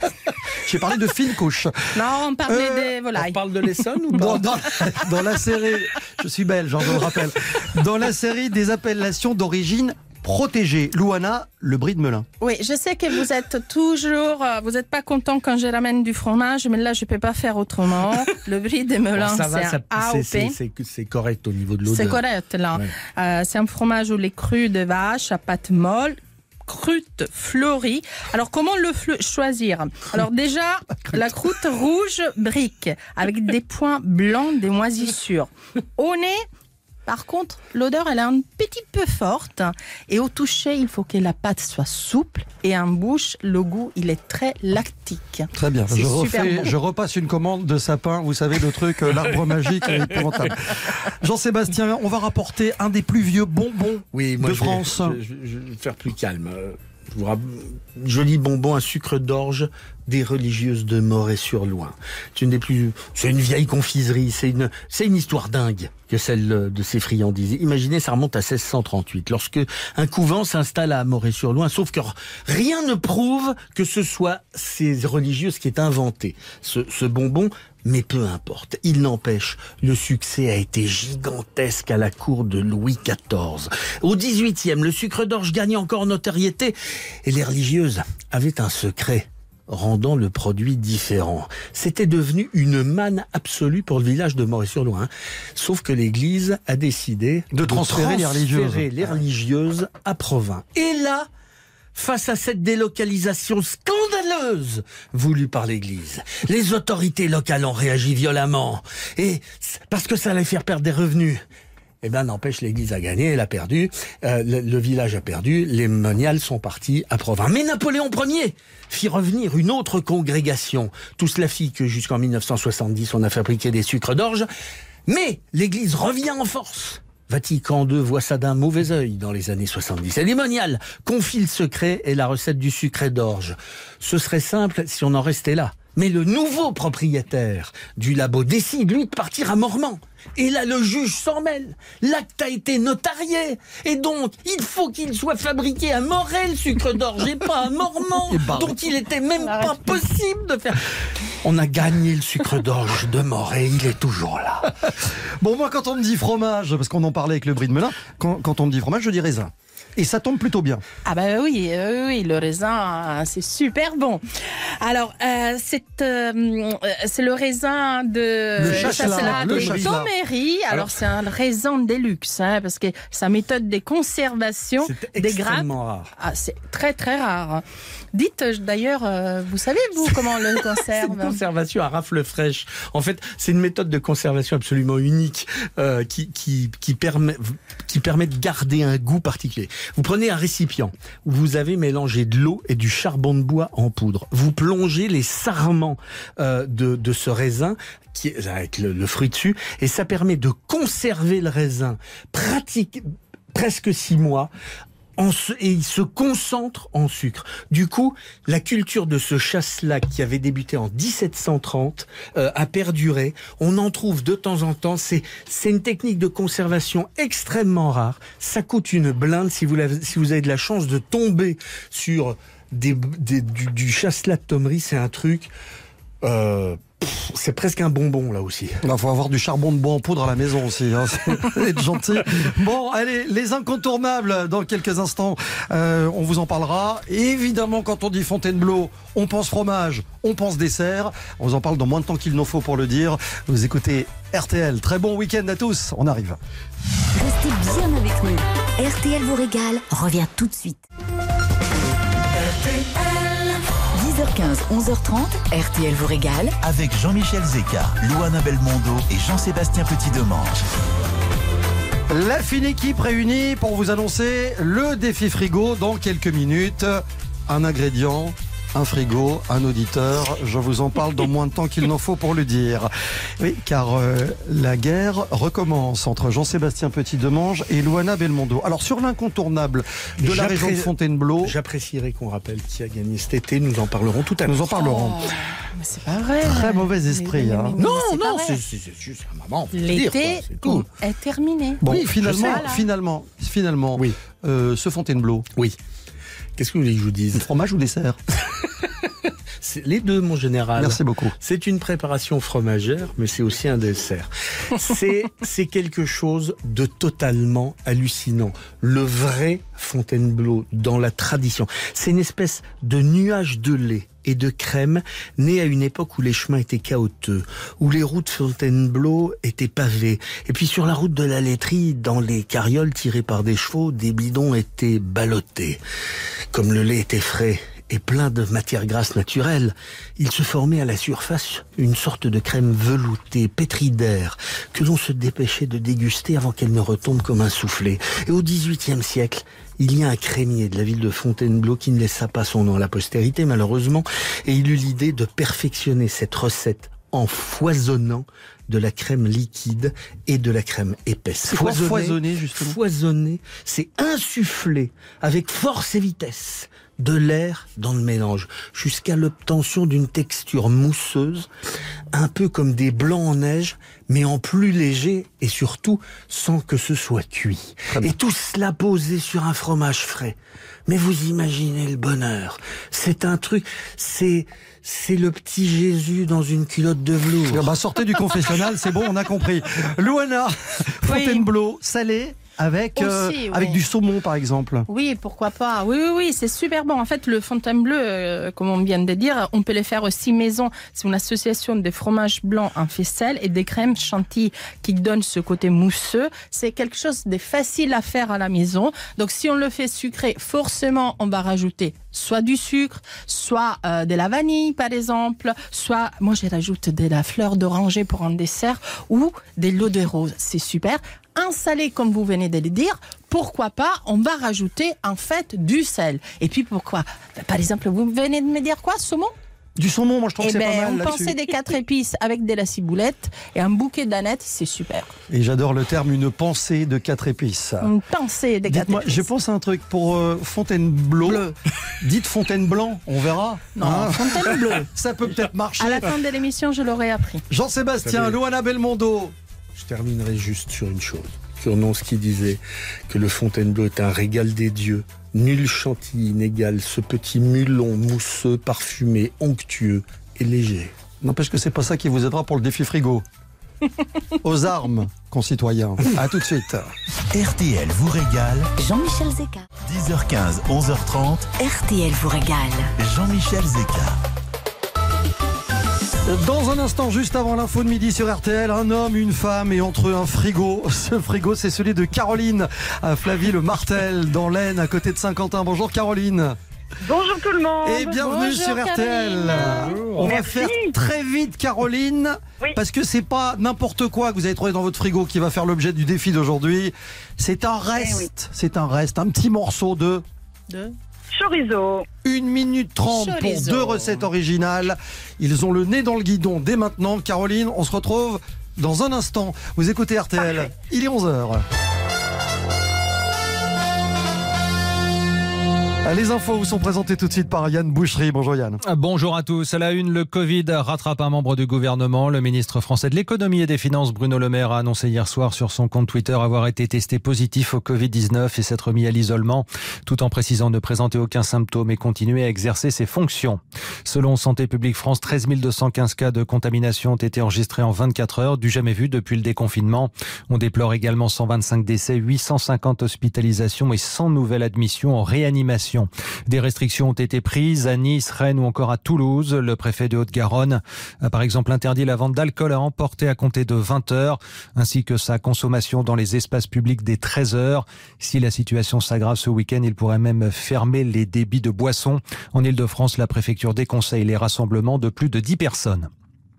J'ai parlé de fine couche. Non, on parlait des On volailles. parle de l'Essonne ou pas? Dans la série, je suis belge, je le rappelle, dans la série des appellations d'origine protégée, Luana, le brie de Melun. Oui, je sais que vous êtes toujours, vous n'êtes pas content quand je ramène du fromage, mais là, je ne peux pas faire autrement. Le brie de Melun, Bon, ça va, c'est un AOP. c'est correct au niveau de l'odeur. C'est correct, là. Ouais. C'est un fromage au lait cru de vache à pâte molle, croûte fleurie. Alors, comment le choisir? Alors, déjà, la croûte rouge brique, avec des points blancs des moisissures. Au nez, par contre, l'odeur, elle est un petit peu forte. Et au toucher, il faut que la pâte soit souple. Et en bouche, le goût, il est très lactique. Très bien, C'est super bon. je repasse une commande de sapin, vous savez le truc, l'arbre magique épouvantable. Jean-Sébastien, on va rapporter un des plus vieux bonbons Oui, moi, de je vais- France. Je vais faire plus calme. Joli bonbon à sucre d'orge des religieuses de Moret-sur-Loing. C'est une vieille confiserie. C'est une histoire dingue que celle de ces friandises. Imaginez, ça remonte à 1638, lorsque un couvent s'installe à Moret-sur-Loing. Sauf que rien ne prouve que ce soit ces religieuses qui aient inventé ce bonbon. Mais peu importe, il n'empêche, le succès a été gigantesque à la cour de Louis XIV. Au XVIIIe, le sucre d'orge gagne encore en notoriété et les religieuses avaient un secret rendant le produit différent. C'était devenu une manne absolue pour le village de Moret-sur-Loing. Sauf que l'Église a décidé De transférer les religieuses. les religieuses à Provins. Et là, face à cette délocalisation scandaleuse voulue par l'Église, les autorités locales ont réagi violemment. Et parce que ça allait faire perdre des revenus. Eh bien, n'empêche, l'Église a gagné, elle a perdu, le village a perdu, les moniales sont partis à Provins. Mais Napoléon Ier fit revenir une autre congrégation. Tout cela fit que jusqu'en 1970, on a fabriqué des sucres d'orge. Mais l'Église revient en force. Vatican II voit ça d'un mauvais œil dans les années 70. Et les moniales confient le secret et la recette du sucre d'orge. Ce serait simple si on en restait là. Mais le nouveau propriétaire du labo décide, lui, de partir à Mormant. Et là, le juge s'en mêle. L'acte a été notarié. Et donc, il faut qu'il soit fabriqué à Morez, le sucre d'orge, et pas à Mormant. Donc, il était même pas possible de faire... On a gagné le sucre d'orge de Morez, il est toujours là. Bon, moi, quand on me dit fromage, parce qu'on en parlait avec le Brie de Melun, quand on me dit fromage, je dis raisin. Et ça tombe plutôt bien. Ah bah oui, le raisin, c'est super bon. Alors, c'est le raisin de Le chasselas, de Thomery. Alors, c'est un raisin de luxe, parce que sa méthode de conservation c'est des grappes, extrêmement rare. c'est très très rare. Dites d'ailleurs, vous savez vous comment on le conserve? C'est une conservation à rafle fraîche. En fait, c'est une méthode de conservation absolument unique qui permet de garder un goût particulier. Vous prenez un récipient où vous avez mélangé de l'eau et du charbon de bois en poudre. Vous plongez les sarments de ce raisin avec le fruit dessus, et ça permet de conserver le raisin presque 6 mois. Et il se concentre en sucre. Du coup, la culture de ce chasselas qui avait débuté en 1730 a perduré. On en trouve de temps en temps. C'est une technique de conservation extrêmement rare. Ça coûte une blinde si vous avez de la chance de tomber sur du chasselas de Thomery. C'est un truc... c'est presque un bonbon là aussi. Il faut avoir du charbon de bois en poudre à la maison aussi, c'est être gentil. Bon, allez, les incontournables dans quelques instants, on vous en parlera. Et évidemment, quand on dit Fontainebleau, on pense fromage, on pense dessert. On vous en parle dans moins de temps qu'il nous faut pour le dire. Vous écoutez RTL. Très bon week-end à tous. On arrive. Restez bien avec nous. RTL vous régale. Revient tout de suite. 10h15, 11h30, RTL vous régale. Avec Jean-Michel Zeka, Louana Belmondo et Jean-Sébastien Petit-Demange. La fine équipe réunie pour vous annoncer le défi frigo dans quelques minutes. Un ingrédient, un frigo, un auditeur. Je vous en parle dans moins de temps qu'il n'en faut pour le dire. Oui, car la guerre recommence entre Jean-Sébastien Petit-Demange et Louana Belmondo. Alors sur l'incontournable de la région de Fontainebleau... J'apprécierais qu'on rappelle qui a gagné cet été. Nous en parlerons tout à l'heure. Nous en parlerons. Oh, mais c'est pas vrai. Très mauvais esprit. Non, c'est juste un moment. L'été est terminé. Bon, Oui, finalement, oui. Ce Fontainebleau. Oui. Qu'est-ce que vous voulez que je vous dise? Fromage ou dessert? C'est les deux, mon général. Merci beaucoup. C'est une préparation fromagère, mais c'est aussi un dessert. C'est quelque chose de totalement hallucinant. Le vrai Fontainebleau dans la tradition. C'est une espèce de nuage de lait et de crème, né à une époque où les chemins étaient chaotiques, où les routes Fontainebleau étaient pavées. Et puis sur la route de la laiterie, dans les carrioles tirées par des chevaux, des bidons étaient ballottés. Comme le lait était frais et plein de matières grasses naturelles, il se formait à la surface une sorte de crème veloutée, pétrie d'air, que l'on se dépêchait de déguster avant qu'elle ne retombe comme un soufflet. Et au XVIIIe siècle, il y a un crémier de la ville de Fontainebleau qui ne laissa pas son nom à la postérité, malheureusement, et il eut l'idée de perfectionner cette recette en foisonnant de la crème liquide et de la crème épaisse. C'est quoi foisonner, justement? Foisonner, c'est insuffler avec force et vitesse de l'air dans le mélange, jusqu'à l'obtention d'une texture mousseuse, un peu comme des blancs en neige, mais en plus léger et surtout sans que ce soit cuit. Et tout cela posé sur un fromage frais. Mais vous imaginez le bonheur. C'est un truc, c'est le petit Jésus dans une culotte de velours. Bah, sortez du confessionnal, c'est bon, on a compris. Louana, Fontainebleau, salé. Avec du saumon, par exemple. Oui, pourquoi pas. Oui, c'est super bon. En fait, le Fontainebleau, comme on vient de dire, on peut le faire aussi maison. C'est une association de fromages blancs en faisselle et des crèmes chantilly qui donnent ce côté mousseux. C'est quelque chose de facile à faire à la maison. Donc, si on le fait sucré, forcément, on va rajouter soit du sucre, soit de la vanille, par exemple, soit, moi, je rajoute de la fleur d'oranger pour un dessert ou de l'eau de rose. C'est super. Un salé, comme vous venez de le dire, pourquoi pas, on va rajouter en fait du sel. Et puis pourquoi? Par exemple, vous venez de me dire quoi, saumon? Du saumon, moi je trouve que c'est pas mal on là-dessus. pensait des 4 épices avec de la ciboulette et un bouquet d'anettes, c'est super. Et j'adore le terme une pensée de 4 épices. Une pensée des 4 Dites-moi, épices. je pense à un truc pour Fontainebleau. Dites Fontaineblanc, on verra. Non, Fontainebleau. Ça peut peut-être marcher. À la fin de l'émission, je l'aurais appris. Jean-Sébastien, Salut. Luana Belmondo. Je terminerai juste sur une chose. Kurnonski disait que le Fontainebleau est un régal des dieux. Nul chantilly n'égale ce petit mulon mousseux, parfumé, onctueux et léger. N'empêche que c'est pas ça qui vous aidera pour le défi frigo. Aux armes, concitoyens. À tout de suite. RTL vous régale. Jean-Michel Zeka. 10h15, 11h30. RTL vous régale. Jean-Michel Zeka. Dans un instant, juste avant l'info de midi sur RTL, un homme, une femme et entre eux un frigo. Ce frigo, c'est celui de Caroline à Flavie-le-Martel, dans l'Aisne, à côté de Saint-Quentin. Bonjour Caroline. Bonjour tout le monde. Et bienvenue Bonjour, sur RTL. Caroline. On va Merci. faire très vite, Caroline, Oui. parce que c'est pas n'importe quoi que vous avez trouvé dans votre frigo qui va faire l'objet du défi d'aujourd'hui. C'est un reste. oui. C'est un reste, un petit morceau de Chorizo. 1 minute 30 pour Chorizo. 2 recettes originales. Ils ont le nez dans le guidon dès maintenant. Caroline, on se retrouve dans un instant. Vous écoutez RTL. Parfait. Il est 11h. Les infos vous sont présentées tout de suite par Yann Boucherie. Bonjour Yann. Bonjour à tous. À la une, le Covid rattrape un membre du gouvernement. Le ministre français de l'économie et des finances, Bruno Le Maire, a annoncé hier soir sur son compte Twitter avoir été testé positif au Covid-19 et s'être mis à l'isolement, tout en précisant ne présenter aucun symptôme et continuer à exercer ses fonctions. Selon Santé publique France, 13 215 cas de contamination ont été enregistrés en 24 heures, du jamais vu depuis le déconfinement. On déplore également 125 décès, 850 hospitalisations et 100 nouvelles admissions en réanimation. Des restrictions ont été prises à Nice, Rennes ou encore à Toulouse. Le préfet de Haute-Garonne a par exemple interdit la vente d'alcool à emporter à compter de 20 heures, ainsi que sa consommation dans les espaces publics dès 13 heures. Si la situation s'aggrave ce week-end, il pourrait même fermer les débits de boissons. En Ile-de-France, la préfecture déconseille les rassemblements de plus de 10 personnes.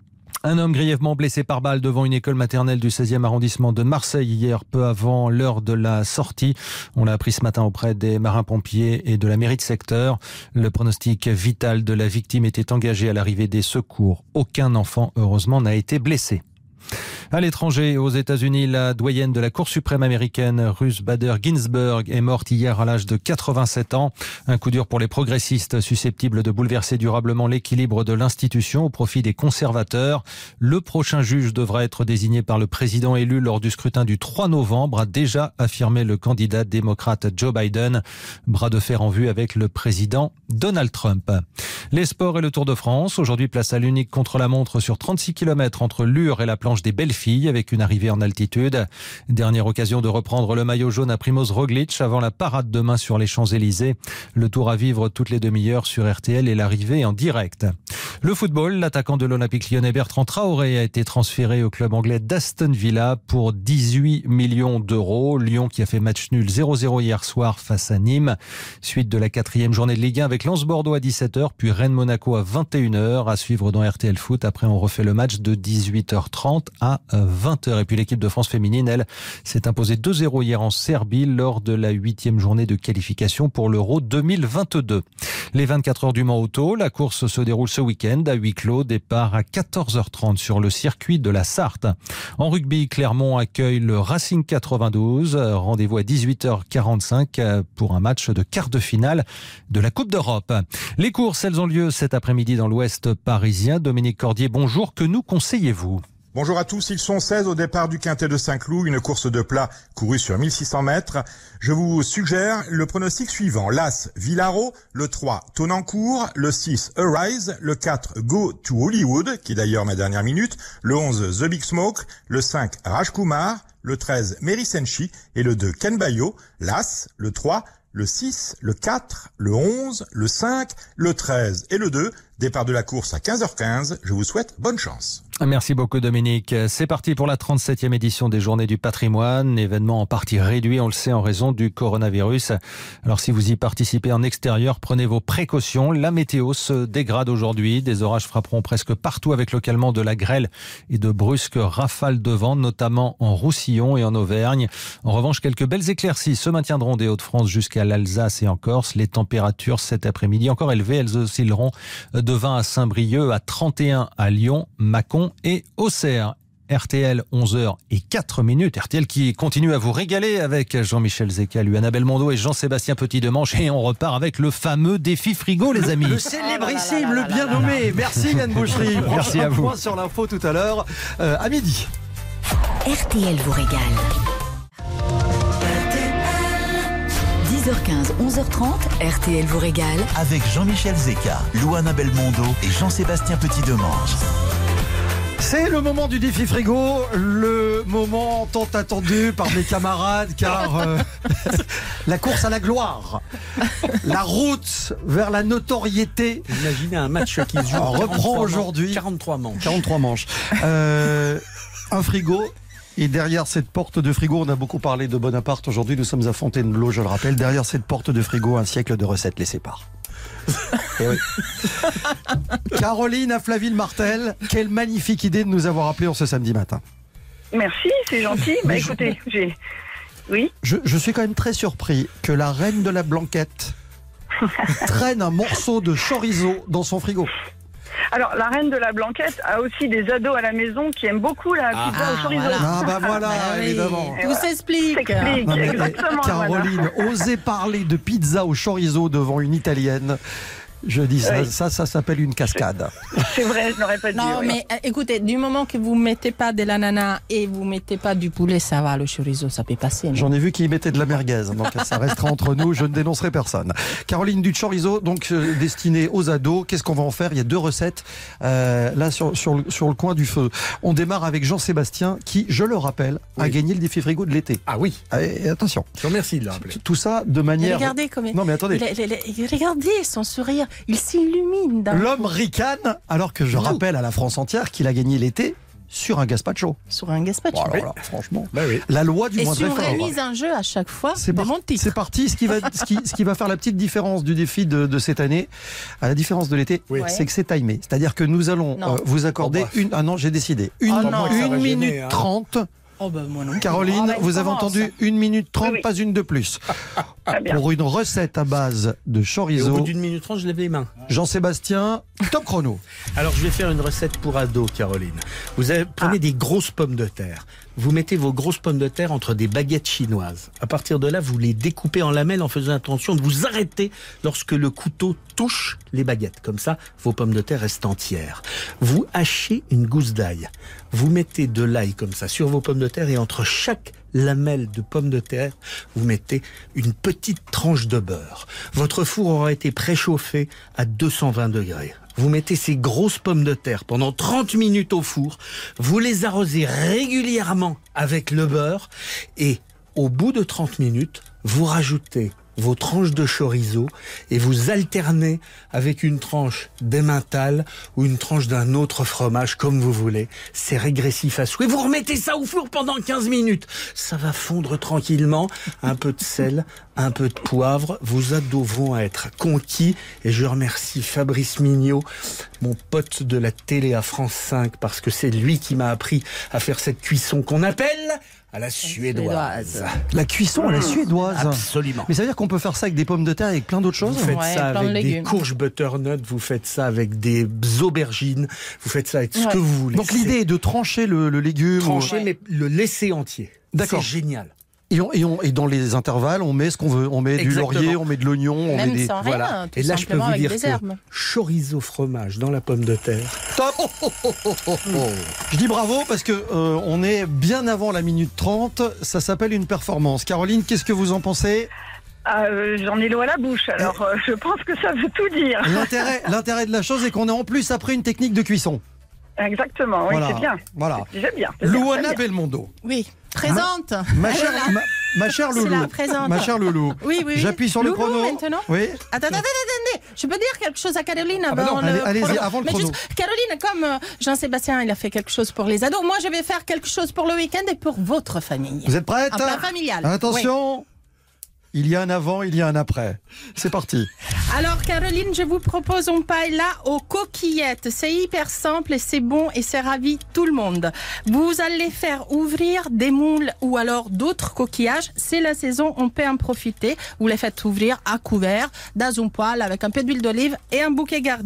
Un homme grièvement blessé par balle devant une école maternelle du 16e arrondissement de Marseille hier, peu avant l'heure de la sortie. On l'a appris ce matin auprès des marins-pompiers et de la mairie de secteur. Le pronostic vital de la victime était engagé à l'arrivée des secours. Aucun enfant, heureusement, n'a été blessé. À l'étranger, aux États-Unis, la doyenne de la Cour suprême américaine, Ruth Bader Ginsburg, est morte hier à l'âge de 87 ans. Un coup dur pour les progressistes, susceptibles de bouleverser durablement l'équilibre de l'institution au profit des conservateurs. Le prochain juge devra être désigné par le président élu lors du scrutin du 3 novembre, a déjà affirmé le candidat démocrate Joe Biden. Bras de fer en vue avec le président Donald Trump. Les sports et le Tour de France. Aujourd'hui, place à l'unique contre-la-montre sur 36 km entre Lure et la planche des Belles-Filles avec une arrivée en altitude. Dernière occasion de reprendre le maillot jaune à Primoz Roglic avant la parade demain sur les Champs-Élysées. Le tour à vivre toutes les demi-heures sur RTL et l'arrivée en direct. Le football, l'attaquant de l'Olympique lyonnais Bertrand Traoré a été transféré au club anglais d'Aston Villa pour 18 millions d'euros. Lyon qui a fait match nul 0-0 hier soir face à Nîmes. Suite de la 4e journée de Ligue 1 avec Lens Bordeaux à 17h puis Rennes-Monaco à 21h à suivre dans RTL Foot. Après on refait le match de 18h30 à 20h. Et puis l'équipe de France féminine, elle, s'est imposée 2-0 hier en Serbie lors de la 8e journée de qualification pour l'Euro 2022. Les 24 heures du Mans Auto, la course se déroule ce week-end à huis clos, départ à 14h30 sur le circuit de la Sarthe. En rugby, Clermont accueille le Racing 92, rendez-vous à 18h45 pour un match de quart de finale de la Coupe d'Europe. Les courses, elles ont lieu cet après-midi dans l'Ouest parisien. Dominique Cordier, bonjour, que nous conseillez-vous ? Bonjour à tous, ils sont 16 au départ du Quintet de Saint-Cloud, une course de plat courue sur 1600 mètres. Je vous suggère le pronostic suivant. L'As, Villaro, le 3, Tonancourt, le 6, Arise, le 4, Go to Hollywood, qui est d'ailleurs ma dernière minute, le 11, The Big Smoke, le 5, Rajkumar, le 13, Mary Senshi et le 2, Ken Bayo, l'As, le 3, le 6, le 4, le 11, le 5, le 13 et le 2. Départ de la course à 15h15. Je vous souhaite bonne chance. Merci beaucoup Dominique. C'est parti pour la 37e édition des Journées du patrimoine. Événement en partie réduit, on le sait, en raison du coronavirus. Alors si vous y participez en extérieur, prenez vos précautions. La météo se dégrade aujourd'hui. Des orages frapperont presque partout avec localement de la grêle et de brusques rafales de vent, notamment en Roussillon et en Auvergne. En revanche, quelques belles éclaircies se maintiendront des Hauts-de-France jusqu'à l'Alsace et en Corse. Les températures cet après-midi encore élevées, elles oscilleront de vin à Saint-Brieuc, à 31 à Lyon, Mâcon et Auxerre. RTL 11h04. RTL qui continue à vous régaler avec Jean-Michel Zeka, Luana Belmondo et Jean-Sébastien Petit-Demange. Et on repart avec le fameux défi frigo, les amis. Le célébrissime, le bien nommé. Merci Yann Boucherie. Merci à vous. Point sur l'info tout à l'heure, à midi. RTL vous régale. 10h15, 11h30, RTL vous régale. Avec Jean-Michel Zeka, Luana Belmondo et Jean-Sébastien Petit-Demange. C'est le moment du défi frigo, le moment tant attendu par mes camarades, car la course à la gloire, la route vers la notoriété. Imaginez un match qui se joue. Reprend aujourd'hui 43 manches. 43 manches. Un frigo. Et derrière cette porte de frigo, on a beaucoup parlé de Bonaparte. Aujourd'hui, nous sommes à Fontainebleau, je le rappelle. Derrière cette porte de frigo, un siècle de recettes les sépare. Eh oui. Caroline à Flaville-Martel, quelle magnifique idée de nous avoir appelés en ce samedi matin. Merci, c'est gentil. Écoutez, oui. Je suis quand même très surpris que la reine de la blanquette traîne un morceau de chorizo dans son frigo. Alors, la reine de la blanquette a aussi des ados à la maison qui aiment beaucoup la pizza au chorizo. Ah bah voilà, évidemment. Tout s'explique. Exactement. Caroline, oser parler de pizza au chorizo devant une italienne. Je dis ça, Oui. ça s'appelle une cascade. C'est vrai, je n'aurais pas dit. Non, oui. mais écoutez, du moment que vous mettez pas de l'ananas et vous mettez pas du poulet, ça va, le chorizo, ça peut passer. J'en ai vu qui y mettaient de la merguez, donc ça restera entre nous, je ne dénoncerai personne. Caroline, du chorizo, donc destiné aux ados, qu'est-ce qu'on va en faire? Il y a 2 recettes là sur le coin du feu. On démarre avec Jean-Sébastien qui, je le rappelle, a gagné le défi frigo de l'été. Ah oui. Et attention. Je vous remercie de le rappeler. Tout ça de manière... Regardez comme Non mais attendez. Regardez son sourire, il s'illumine. L'homme ricane, alors que je rappelle à la France entière qu'il a gagné l'été sur un gazpacho. Sur un gazpacho. Bon, alors là, franchement, Bah oui. la loi du Et moindre sur effort. remise en jeu à chaque fois C'est de mon titre. C'est parti. Ce qui va faire la petite différence du défi de cette année, à la différence de l'été, c'est que c'est timé. C'est-à-dire que nous allons vous accorder Ah non, j'ai décidé. Une minute 30. Oh bah moi non. Caroline, vous avez entendu 1 minute 30, pas une de plus. Pour une recette à base de Et chorizo. au bout d'1 minute 30, je lève les mains. Jean-Sébastien, top chrono. Alors, je vais faire une recette pour ados, Caroline. Prenez des grosses pommes de terre. Vous mettez vos grosses pommes de terre entre des baguettes chinoises. À partir de là, vous les découpez en lamelles en faisant attention de vous arrêter lorsque le couteau touche les baguettes. Comme ça, vos pommes de terre restent entières. Vous hachez une gousse d'ail. Vous mettez de l'ail comme ça sur vos pommes de terre et entre chaque lamelle de pommes de terre, vous mettez une petite tranche de beurre. Votre four aura été préchauffé à 220 degrés. Vous mettez ces grosses pommes de terre pendant 30 minutes au four. Vous les arrosez régulièrement avec le beurre. Et au bout de 30 minutes, vous rajoutez vos tranches de chorizo et vous alternez avec une tranche d'emmental ou une tranche d'un autre fromage, comme vous voulez. C'est régressif à souhait. Vous remettez ça au four pendant 15 minutes. Ça va fondre tranquillement. Un peu de sel, un peu de poivre. Vos ados vont être conquis. Et je remercie Fabrice Mignot, mon pote de la télé à France 5, parce que c'est lui qui m'a appris à faire cette cuisson qu'on appelle à la suédoise. La cuisson à la suédoise. Absolument. Mais ça veut dire qu'on peut faire ça avec des pommes de terre et avec plein d'autres choses. Vous faites ça avec des courges butternut, vous faites ça avec des aubergines, vous faites ça avec ce que vous voulez. Donc l'idée est de trancher le légume. Trancher, mais le laisser entier. D'accord. C'est génial. Et dans les intervalles, on met ce qu'on veut. On met du laurier, on met de l'oignon, on met des... sans rien, tout et là, je peux vous simplement dire avec des herbes. que chorizo fromage dans la pomme de terre. Top. Je dis bravo parce que on est bien avant la minute 30. Ça s'appelle une performance. Caroline, qu'est-ce que vous en pensez? J'en ai l'eau à la bouche, alors je pense que ça veut tout dire. L'intérêt de la chose est qu'on est en plus après une technique de cuisson. Exactement, oui, Voilà, c'est bien. voilà. C'est déjà bien. Luana Belmondo. Oui, présente. Ma chère C'est Loulou. la présente. Ma chère Loulou. Oui. J'appuie sur le Loulou, chrono. maintenant. Oui. Attendez. Je peux dire quelque chose à Caroline avant allez-y, chrono. avant le Mais chrono. juste, Caroline, comme Jean-Sébastien, il a fait quelque chose pour les ados, moi je vais faire quelque chose pour le week-end et pour votre famille. Vous êtes prête? Un plat familial. Attention. Oui. Il y a un avant, il y a un après. C'est parti. Alors Caroline, je vous propose une paella aux coquillettes. C'est hyper simple et c'est bon et c'est ravi tout le monde. Vous allez faire ouvrir des moules ou alors d'autres coquillages. C'est la saison, on peut en profiter. Vous les faites ouvrir à couvert, dans une poêle avec un peu d'huile d'olive et un bouquet garni.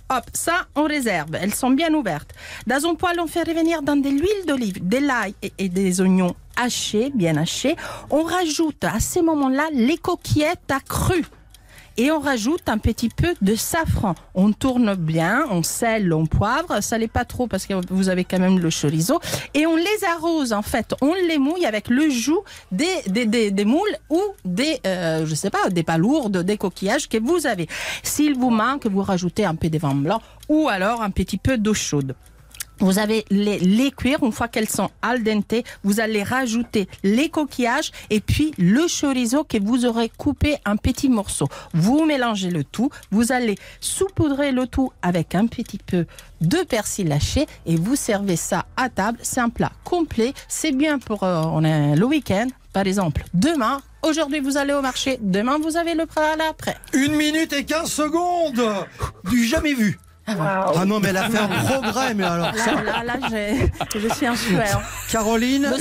Hop, ça, on réserve. Elles sont bien ouvertes. Dans un poêle, on fait revenir dans de l'huile d'olive, de l'ail et des oignons hachés, bien hachés. On rajoute à ces moments-là les coquillettes à cru. Et on rajoute un petit peu de safran. On tourne bien, on sèle, on poivre. Salez pas trop parce que vous avez quand même le chorizo. Et on les arrose, en fait. On les mouille avec le jus des moules ou des palourdes, des coquillages que vous avez. S'il vous manque, vous rajoutez un peu de vin blanc ou alors un petit peu d'eau chaude. Vous avez les cuire, une fois qu'elles sont al dente, vous allez rajouter les coquillages et puis le chorizo que vous aurez coupé en petits morceaux. Vous mélangez le tout, vous allez saupoudrer le tout avec un petit peu de persil haché et vous servez ça à table. C'est un plat complet, c'est bien pour le week-end. Par exemple, demain, aujourd'hui vous allez au marché, demain vous avez le plat là prêt. 1 minute et 15 secondes du jamais vu. Wow. Ah non, mais elle a fait un progrès, mais alors ça... Là, je suis un sueur. Caroline,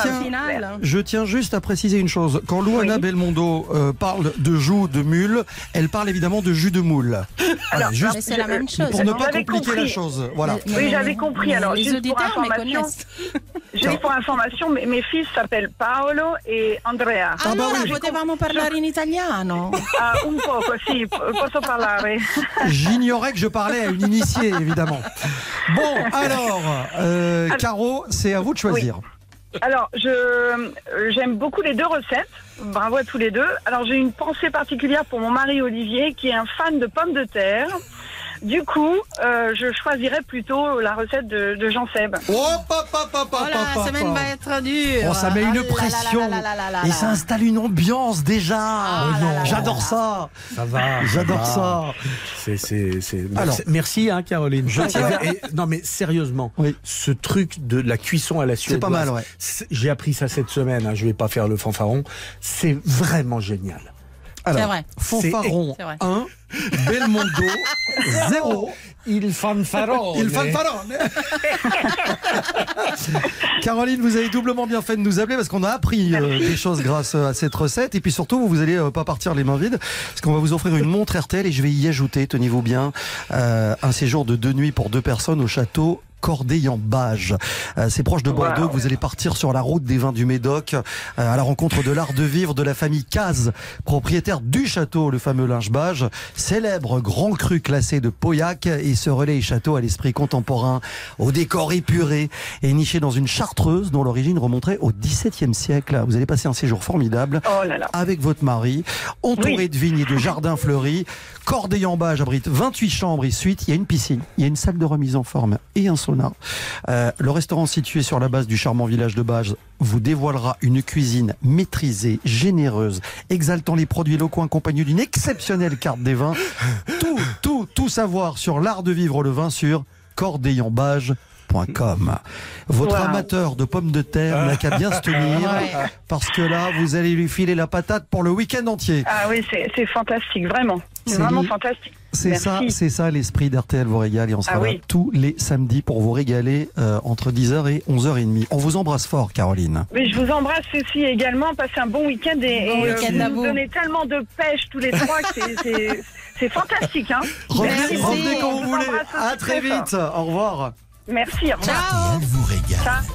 je tiens juste à préciser une chose. Quand Luana Belmondo parle de joue de mule, elle parle évidemment de jus de moule. Voilà, Alors, juste mais c'est la même chose. pour ne pas J'avais compliquer compris. la chose. Voilà. Oui, j'avais compris. Alors, les juste pour auditeurs me information, connaissent. pour information, mes fils s'appellent Paolo et Andrea. Allora, oui. potevamo parlare in italiano. Ah, un poco, sì, posso parlare. J'ignorais que je parlais à une initiée, évidemment. Bon, alors, Caro, c'est à vous de choisir. Alors, j'aime beaucoup les deux recettes. Bravo à tous les deux. Alors, j'ai une pensée particulière pour mon mari Olivier, qui est un fan de pommes de terre. Du coup, je choisirais plutôt la recette de Jean-Seb. Oh, La semaine va être dure. Oh, ça met une pression. Et ça installe une ambiance déjà. J'adore ça. Ça va. J'adore ça. Alors, merci, hein, Caroline. Non, mais sérieusement, ce truc de la cuisson à la suédoise, c'est pas mal, ouais. J'ai appris ça cette semaine. Je vais pas faire le fanfaron. C'est vraiment génial. Alors, c'est vrai. Fanfaron C'est vrai. 1, Belmondo 0. Il fanfarone. Caroline, vous avez doublement bien fait de nous appeler parce qu'on a appris des choses grâce à cette recette. Et puis surtout, vous allez pas partir les mains vides parce qu'on va vous offrir une montre RTL et je vais y ajouter, tenez-vous bien, un séjour de 2 nuits pour 2 personnes au château Corday-en-Bage. C'est proche de Bordeaux. Vous allez partir sur la route des vins du Médoc à la rencontre de l'art de vivre de la famille Caz, propriétaire du château, le fameux Linge-Bage, célèbre grand cru classé de Pauillac, et ce relais château à l'esprit contemporain, au décor épuré et niché dans une chartreuse dont l'origine remonterait au XVIIe siècle. Vous allez passer un séjour formidable avec votre mari, entouré de vignes et de jardins fleuris. Corday-en-Bage abrite 28 chambres et suites. Il y a une piscine, il y a une salle de remise en forme et un sauna. Le restaurant situé sur la base du charmant village de Bage vous dévoilera une cuisine maîtrisée, généreuse, exaltant les produits locaux accompagnés d'une exceptionnelle carte des vins. Tout savoir sur l'art de vivre le vin sur cordayenbage.com. Votre amateur de pommes de terre n'a qu'à bien se tenir parce que là, vous allez lui filer la patate pour le week-end entier. Ah oui, c'est fantastique, vraiment. C'est vraiment fantastique. C'est ça l'esprit d'RTL vous régale et on sera là tous les samedis pour vous régaler entre 10h et 11h30. On vous embrasse fort, Caroline. Mais je vous embrasse aussi également. Passez un bon week-end et vous nous donnez tellement de pêche tous les trois que c'est fantastique. Hein. Revenez quand vous voulez. À très vite. Au revoir. Merci. Au revoir. RTL vous régale.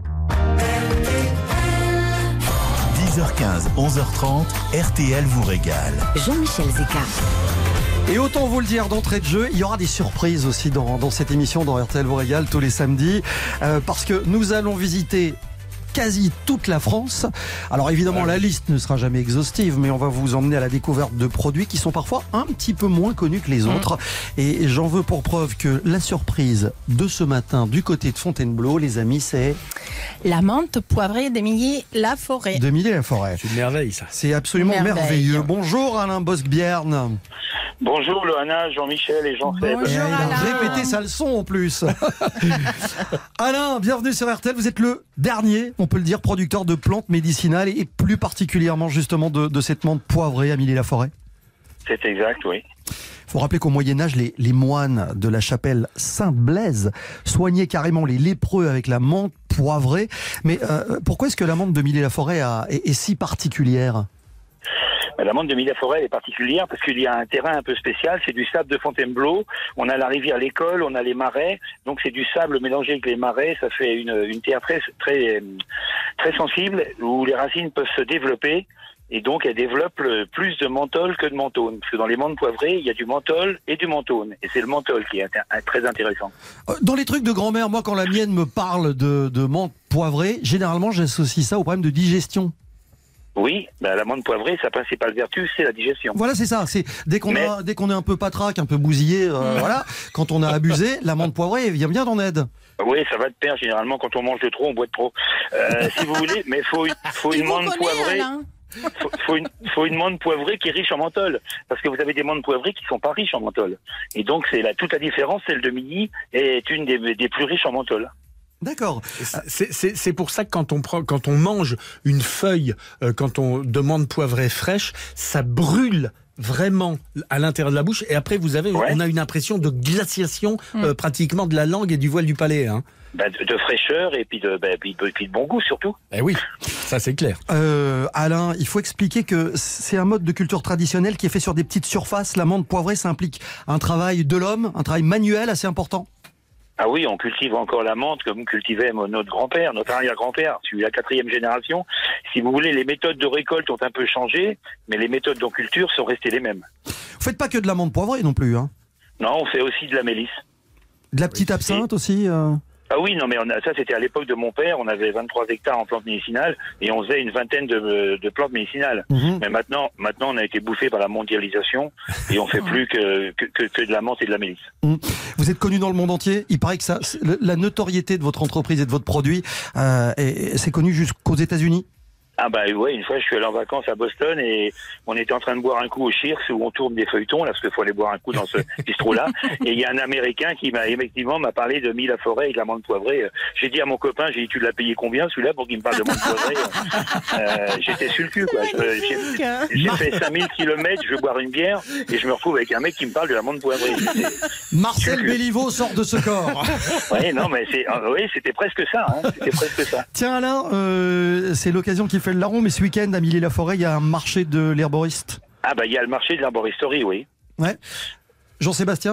10h15, 11h30, RTL vous régale. Jean-Michel Zeka. Et autant vous le dire d'entrée de jeu, il y aura des surprises aussi dans cette émission, dans RTL vous régale tous les samedis, parce que nous allons visiter quasi toute la France. Alors évidemment, la liste ne sera jamais exhaustive, mais on va vous emmener à la découverte de produits qui sont parfois un petit peu moins connus que les autres. Et j'en veux pour preuve que la surprise de ce matin du côté de Fontainebleau, les amis, c'est... La menthe poivrée d'Émilie-la-Forêt. d'Émilie-la-Forêt. C'est une merveille, ça. C'est absolument merveilleux. Bonjour Alain Bosque-Bierne. Bonjour Loana, Jean-Michel et Jean-Seb. Bonjour Alain. Répétez ça le son en plus. Alain, bienvenue sur RTL. Vous êtes le dernier, on peut le dire, producteur de plantes médicinales et plus particulièrement justement de cette menthe poivrée à Émilie-la-Forêt. C'est exact, oui. Il faut rappeler qu'au Moyen-Âge, les moines de la chapelle Sainte-Blaise soignaient carrément les lépreux avec la menthe poivrée. Mais pourquoi est-ce que la menthe de Émilie-la-Forêt est si particulière ? L'amande de Mille-la-Forêt est particulière parce qu'il y a un terrain un peu spécial, c'est du sable de Fontainebleau, on a la rivière L'École, on a les marais, donc c'est du sable mélangé avec les marais, ça fait une terre très sensible où les racines peuvent se développer et donc elle développe plus de menthol que de menthone, parce que dans les menthes poivrées, il y a du menthol et du menthone, et c'est le menthol qui est très intéressant. Dans les trucs de grand-mère, moi quand la mienne me parle de menthe poivrée, généralement j'associe ça au problème de digestion. Oui, la menthe poivrée, sa principale vertu, c'est la digestion. Voilà, c'est ça. C'est dès qu'on est un peu patraque, un peu bousillé, voilà. Quand on a abusé, la menthe poivrée vient bien en aide. Oui, ça va de pair. Généralement, quand on mange de trop, on boit de trop. Si vous voulez, mais faut une menthe poivrée. Faut une menthe poivrée qui est riche en menthol, parce que vous avez des menthes poivrées qui sont pas riches en menthol. Et donc toute la différence. Celle de Milly est une des plus riches en menthol. D'accord. C'est pour ça que quand on mange une feuille, de menthe poivrée fraîche, ça brûle vraiment à l'intérieur de la bouche. Et après, on a une impression de glaciation pratiquement de la langue et du voile du palais. Hein. De fraîcheur et puis de bon goût surtout. Eh oui, ça c'est clair. Alain, il faut expliquer que c'est un mode de culture traditionnel qui est fait sur des petites surfaces. La menthe poivrée, ça implique un travail de l'homme, un travail manuel assez important. Ah oui, on cultive encore la menthe comme cultivait notre grand-père, notre arrière-grand-père, celui de la 4e génération. Si vous voulez, les méthodes de récolte ont un peu changé, mais les méthodes de culture sont restées les mêmes. Vous faites pas que de la menthe poivrée non plus, hein? Non, on fait aussi de la mélisse. De la petite absinthe aussi Ah oui, non, mais ça c'était à l'époque de mon père, on avait 23 hectares en plantes médicinales et on faisait une vingtaine de plantes médicinales. Mais maintenant on a été bouffé par la mondialisation et on fait plus que de la menthe et de la mélisse. Vous êtes connu dans le monde entier. Il paraît que la notoriété de votre entreprise et de votre produit, c'est connu jusqu'aux États-Unis. Ah ouais, une fois je suis allé en vacances à Boston et on était en train de boire un coup au Cheers où on tourne des feuilletons, là, parce qu'il faut aller boire un coup dans ce bistrot-là. Et il y a un Américain qui m'a parlé de Mille-la-Forêt et de la menthe poivrée. J'ai dit à mon copain, tu l'as payé combien celui-là pour qu'il me parle de menthe poivrée? J'étais sur le cul, quoi. J'ai fait 5000 km, je veux boire une bière et je me retrouve avec un mec qui me parle de la menthe poivrée. Marcel Béliveau sort de ce corps. Ouais, non, mais c'était presque ça, hein. C'était presque ça. Tiens Alain, c'est l'occasion qui fait le larron, mais ce week-end à Mille-la-Forêt, il y a un marché de l'herboriste. Ah il y a le marché de l'herboristerie, oui. Ouais. Jean-Sébastien ?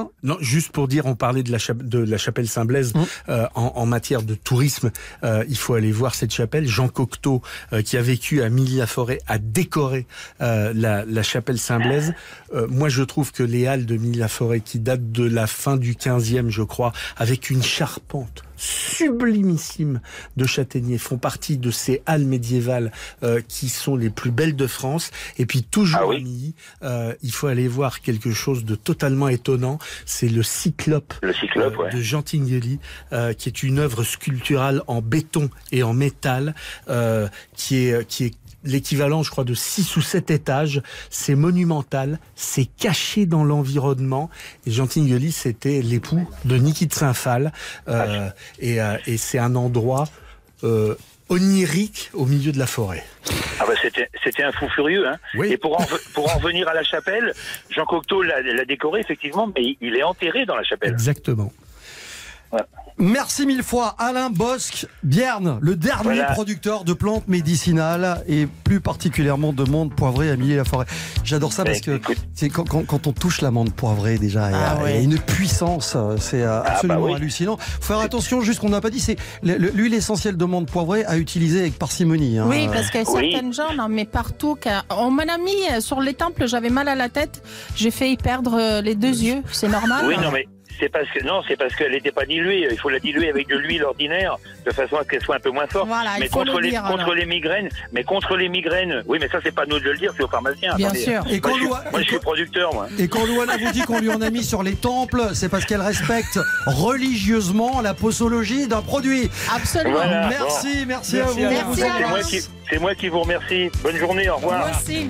Non, juste pour dire, on parlait de la chapelle Saint-Blaise en matière de tourisme. Il faut aller voir cette chapelle. Jean Cocteau, qui a vécu à Milly-la-Forêt, a décoré la chapelle Saint-Blaise. Moi, je trouve que les halles de Milly-la-Forêt, qui datent de la fin du 15e, je crois, avec une charpente sublimissime de châtaigniers, font partie de ces halles médiévales qui sont les plus belles de France. Et puis toujours à Milly, il faut aller voir quelque chose de totalement étonnant. C'est le Cyclope, de Jean Tinguely, qui est une œuvre sculpturale en béton et en métal, qui est l'équivalent, je crois, de 6 ou 7 étages. C'est monumental, c'est caché dans l'environnement. Et Jean Tinguely, c'était l'époux de Niki de Saint-Phal. Et c'est un endroit onirique au milieu de la forêt. C'était un fou furieux, hein. Oui. Et pour en revenir à la chapelle, Jean Cocteau l'a décoré effectivement, mais il est enterré dans la chapelle. Exactement. Ouais. Merci mille fois Alain Bosc Bierne, le dernier producteur de plantes médicinales et plus particulièrement de menthe poivrée à Milly-la-Forêt. J'adore ça parce que c'est quand on touche la menthe poivrée déjà, il y a une puissance, c'est absolument hallucinant. Faut faire attention, juste qu'on n'a pas dit, c'est l'huile essentielle de menthe poivrée à utiliser avec parcimonie. Hein. Oui, parce que certaines gens n'en mettent partout. On m'en a mis sur les temples, j'avais mal à la tête, j'ai failli perdre les 2 yeux, c'est normal. Oui, non mais... C'est parce qu'elle n'était pas diluée. Il faut la diluer avec de l'huile ordinaire, de façon à ce qu'elle soit un peu moins forte. Voilà, mais contre les migraines, oui, mais ça c'est pas nous de le dire, c'est au pharmacien. Bien sûr. Et moi, je suis producteur, moi. Et quand Louana vous dit qu'on lui en a mis sur les temples, c'est parce qu'elle respecte religieusement la posologie d'un produit. Absolument. Voilà, merci à vous. Merci. C'est moi qui vous remercie. Bonne journée, au revoir. Merci.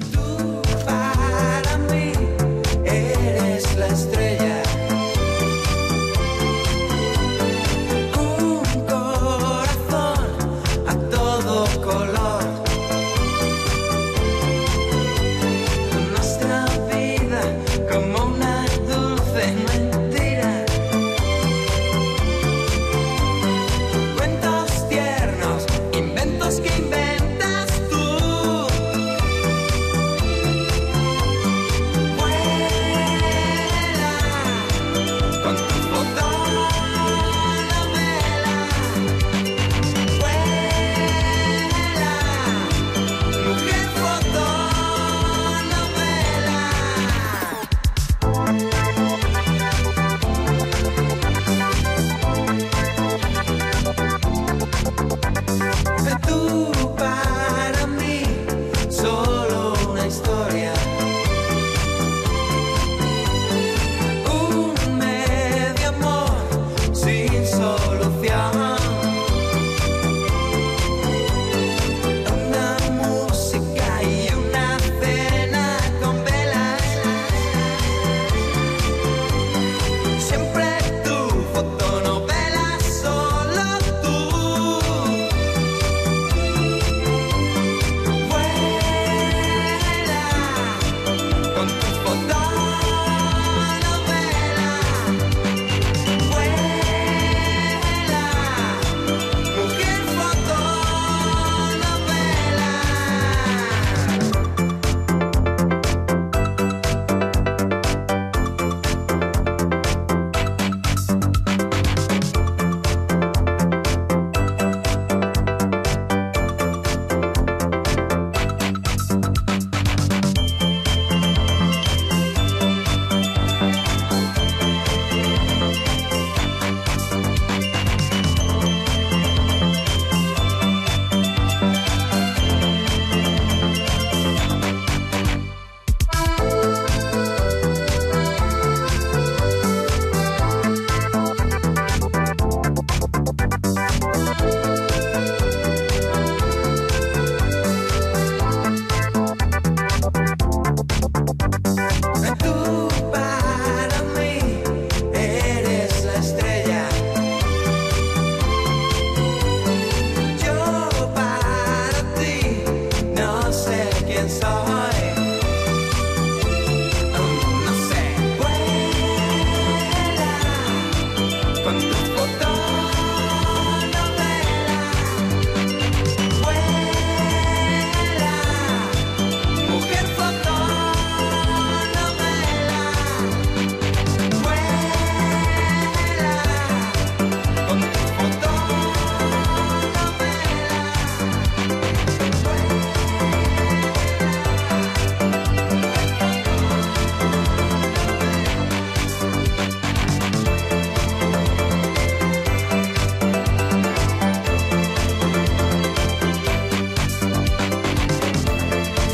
Que inventas tú.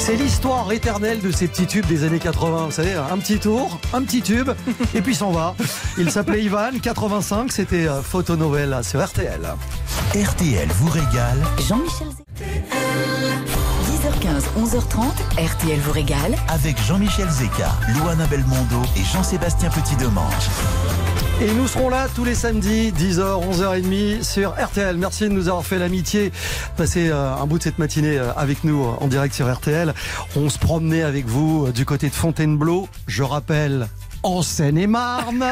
C'est l'histoire éternelle de ces petits tubes des années 80. Vous savez, un petit tour, un petit tube, et puis s'en va. Il s'appelait Ivan, 85, c'était Photonovella sur RTL. RTL vous régale. Jean-Michel Zeka. 10h15, 11h30, RTL vous régale. Avec Jean-Michel Zeka, Louana Belmondo et Jean-Sébastien Petit-Demange. Et nous serons là tous les samedis, 10h, 11h30 sur RTL. Merci de nous avoir fait l'amitié, passer un bout de cette matinée avec nous en direct sur RTL. On se promenait avec vous du côté de Fontainebleau. Je rappelle, en Seine-et-Marne.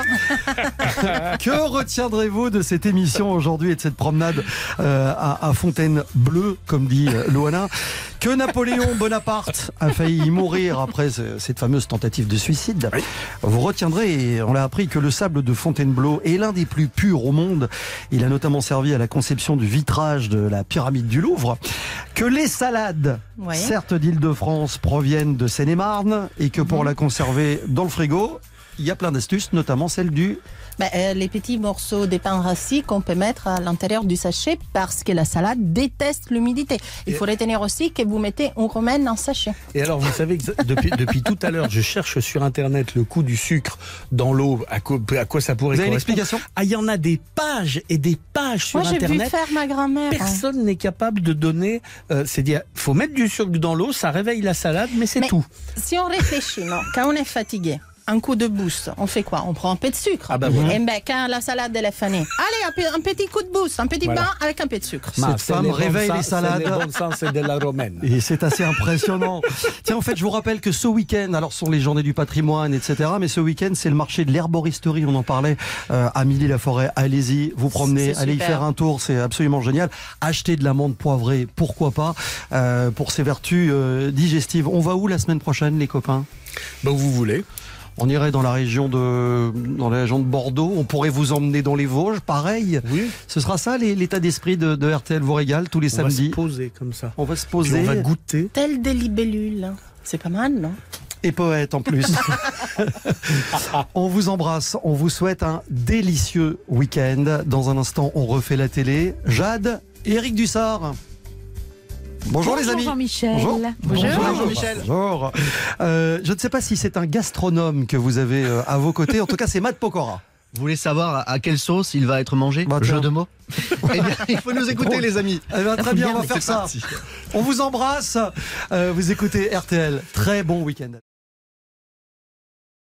Que retiendrez-vous de cette émission aujourd'hui et de cette promenade à Fontainebleau, comme dit Loana? Que Napoléon Bonaparte a failli y mourir après cette fameuse tentative de suicide. Oui. Vous retiendrez, et on l'a appris, que le sable de Fontainebleau est l'un des plus purs au monde. Il a notamment servi à la conception du vitrage de la pyramide du Louvre. Que les salades, certes d'Île-de-France, proviennent de Seine-et-Marne, et que pour la conserver dans le frigo, il y a plein d'astuces, notamment celle du... les petits morceaux de pain rassis qu'on peut mettre à l'intérieur du sachet parce que la salade déteste l'humidité. Il faut retenir aussi que vous mettez un romaine en sachet. Et alors, vous savez que depuis tout à l'heure, je cherche sur Internet le coût du sucre dans l'eau, à quoi ça pourrait correspondre. Vous avez une explication ? Ah, il y en a des pages et des pages sur Internet. Moi, j'ai vu faire ma grand-mère. Personne n'est capable de donner... c'est-à-dire, il faut mettre du sucre dans l'eau, ça réveille la salade, mais c'est tout. Si on réfléchit, quand on est fatigué, un coup de boost, on fait quoi? On prend un peu de sucre. Ah bah voilà. Et quand la salade elle est fanée, allez, un petit coup de boost, un petit bain avec un peu de sucre. Cette femme réveille les salades. C'est bon sens, c'est de la romaine. Et c'est assez impressionnant. Tiens, en fait, je vous rappelle que ce week-end, alors ce sont les journées du patrimoine, etc. Mais ce week-end, c'est le marché de l'herboristerie. On en parlait à Milly-la-Forêt. Allez-y, vous promenez, allez y faire un tour. C'est absolument génial. Achetez de l'amande poivrée, pourquoi pas, pour ses vertus digestives. On va où la semaine prochaine, les copains? Où vous voulez. On irait dans la région de Bordeaux. On pourrait vous emmener dans les Vosges, pareil. Oui. Ce sera ça l'état d'esprit de RTL vous régale tous les samedis. On va se poser comme ça. On va se poser. Puis on va goûter. Tel des libellules. C'est pas mal, non? Et poète en plus. On vous embrasse. On vous souhaite un délicieux week-end. Dans un instant, on refait la télé. Jade et Eric Dussard. Bonjour les amis. Jean-Michel. Bonjour Jean-Michel. Bonjour. Je ne sais pas si c'est un gastronome que vous avez à vos côtés. En tout cas, c'est Matt Pokora. Vous voulez savoir à quelle sauce il va être mangé? Jeu de mots. Eh bien, il faut nous écouter, les amis. Eh bien, très bien, on va faire ça. On vous embrasse. Vous écoutez RTL. Très bon week-end.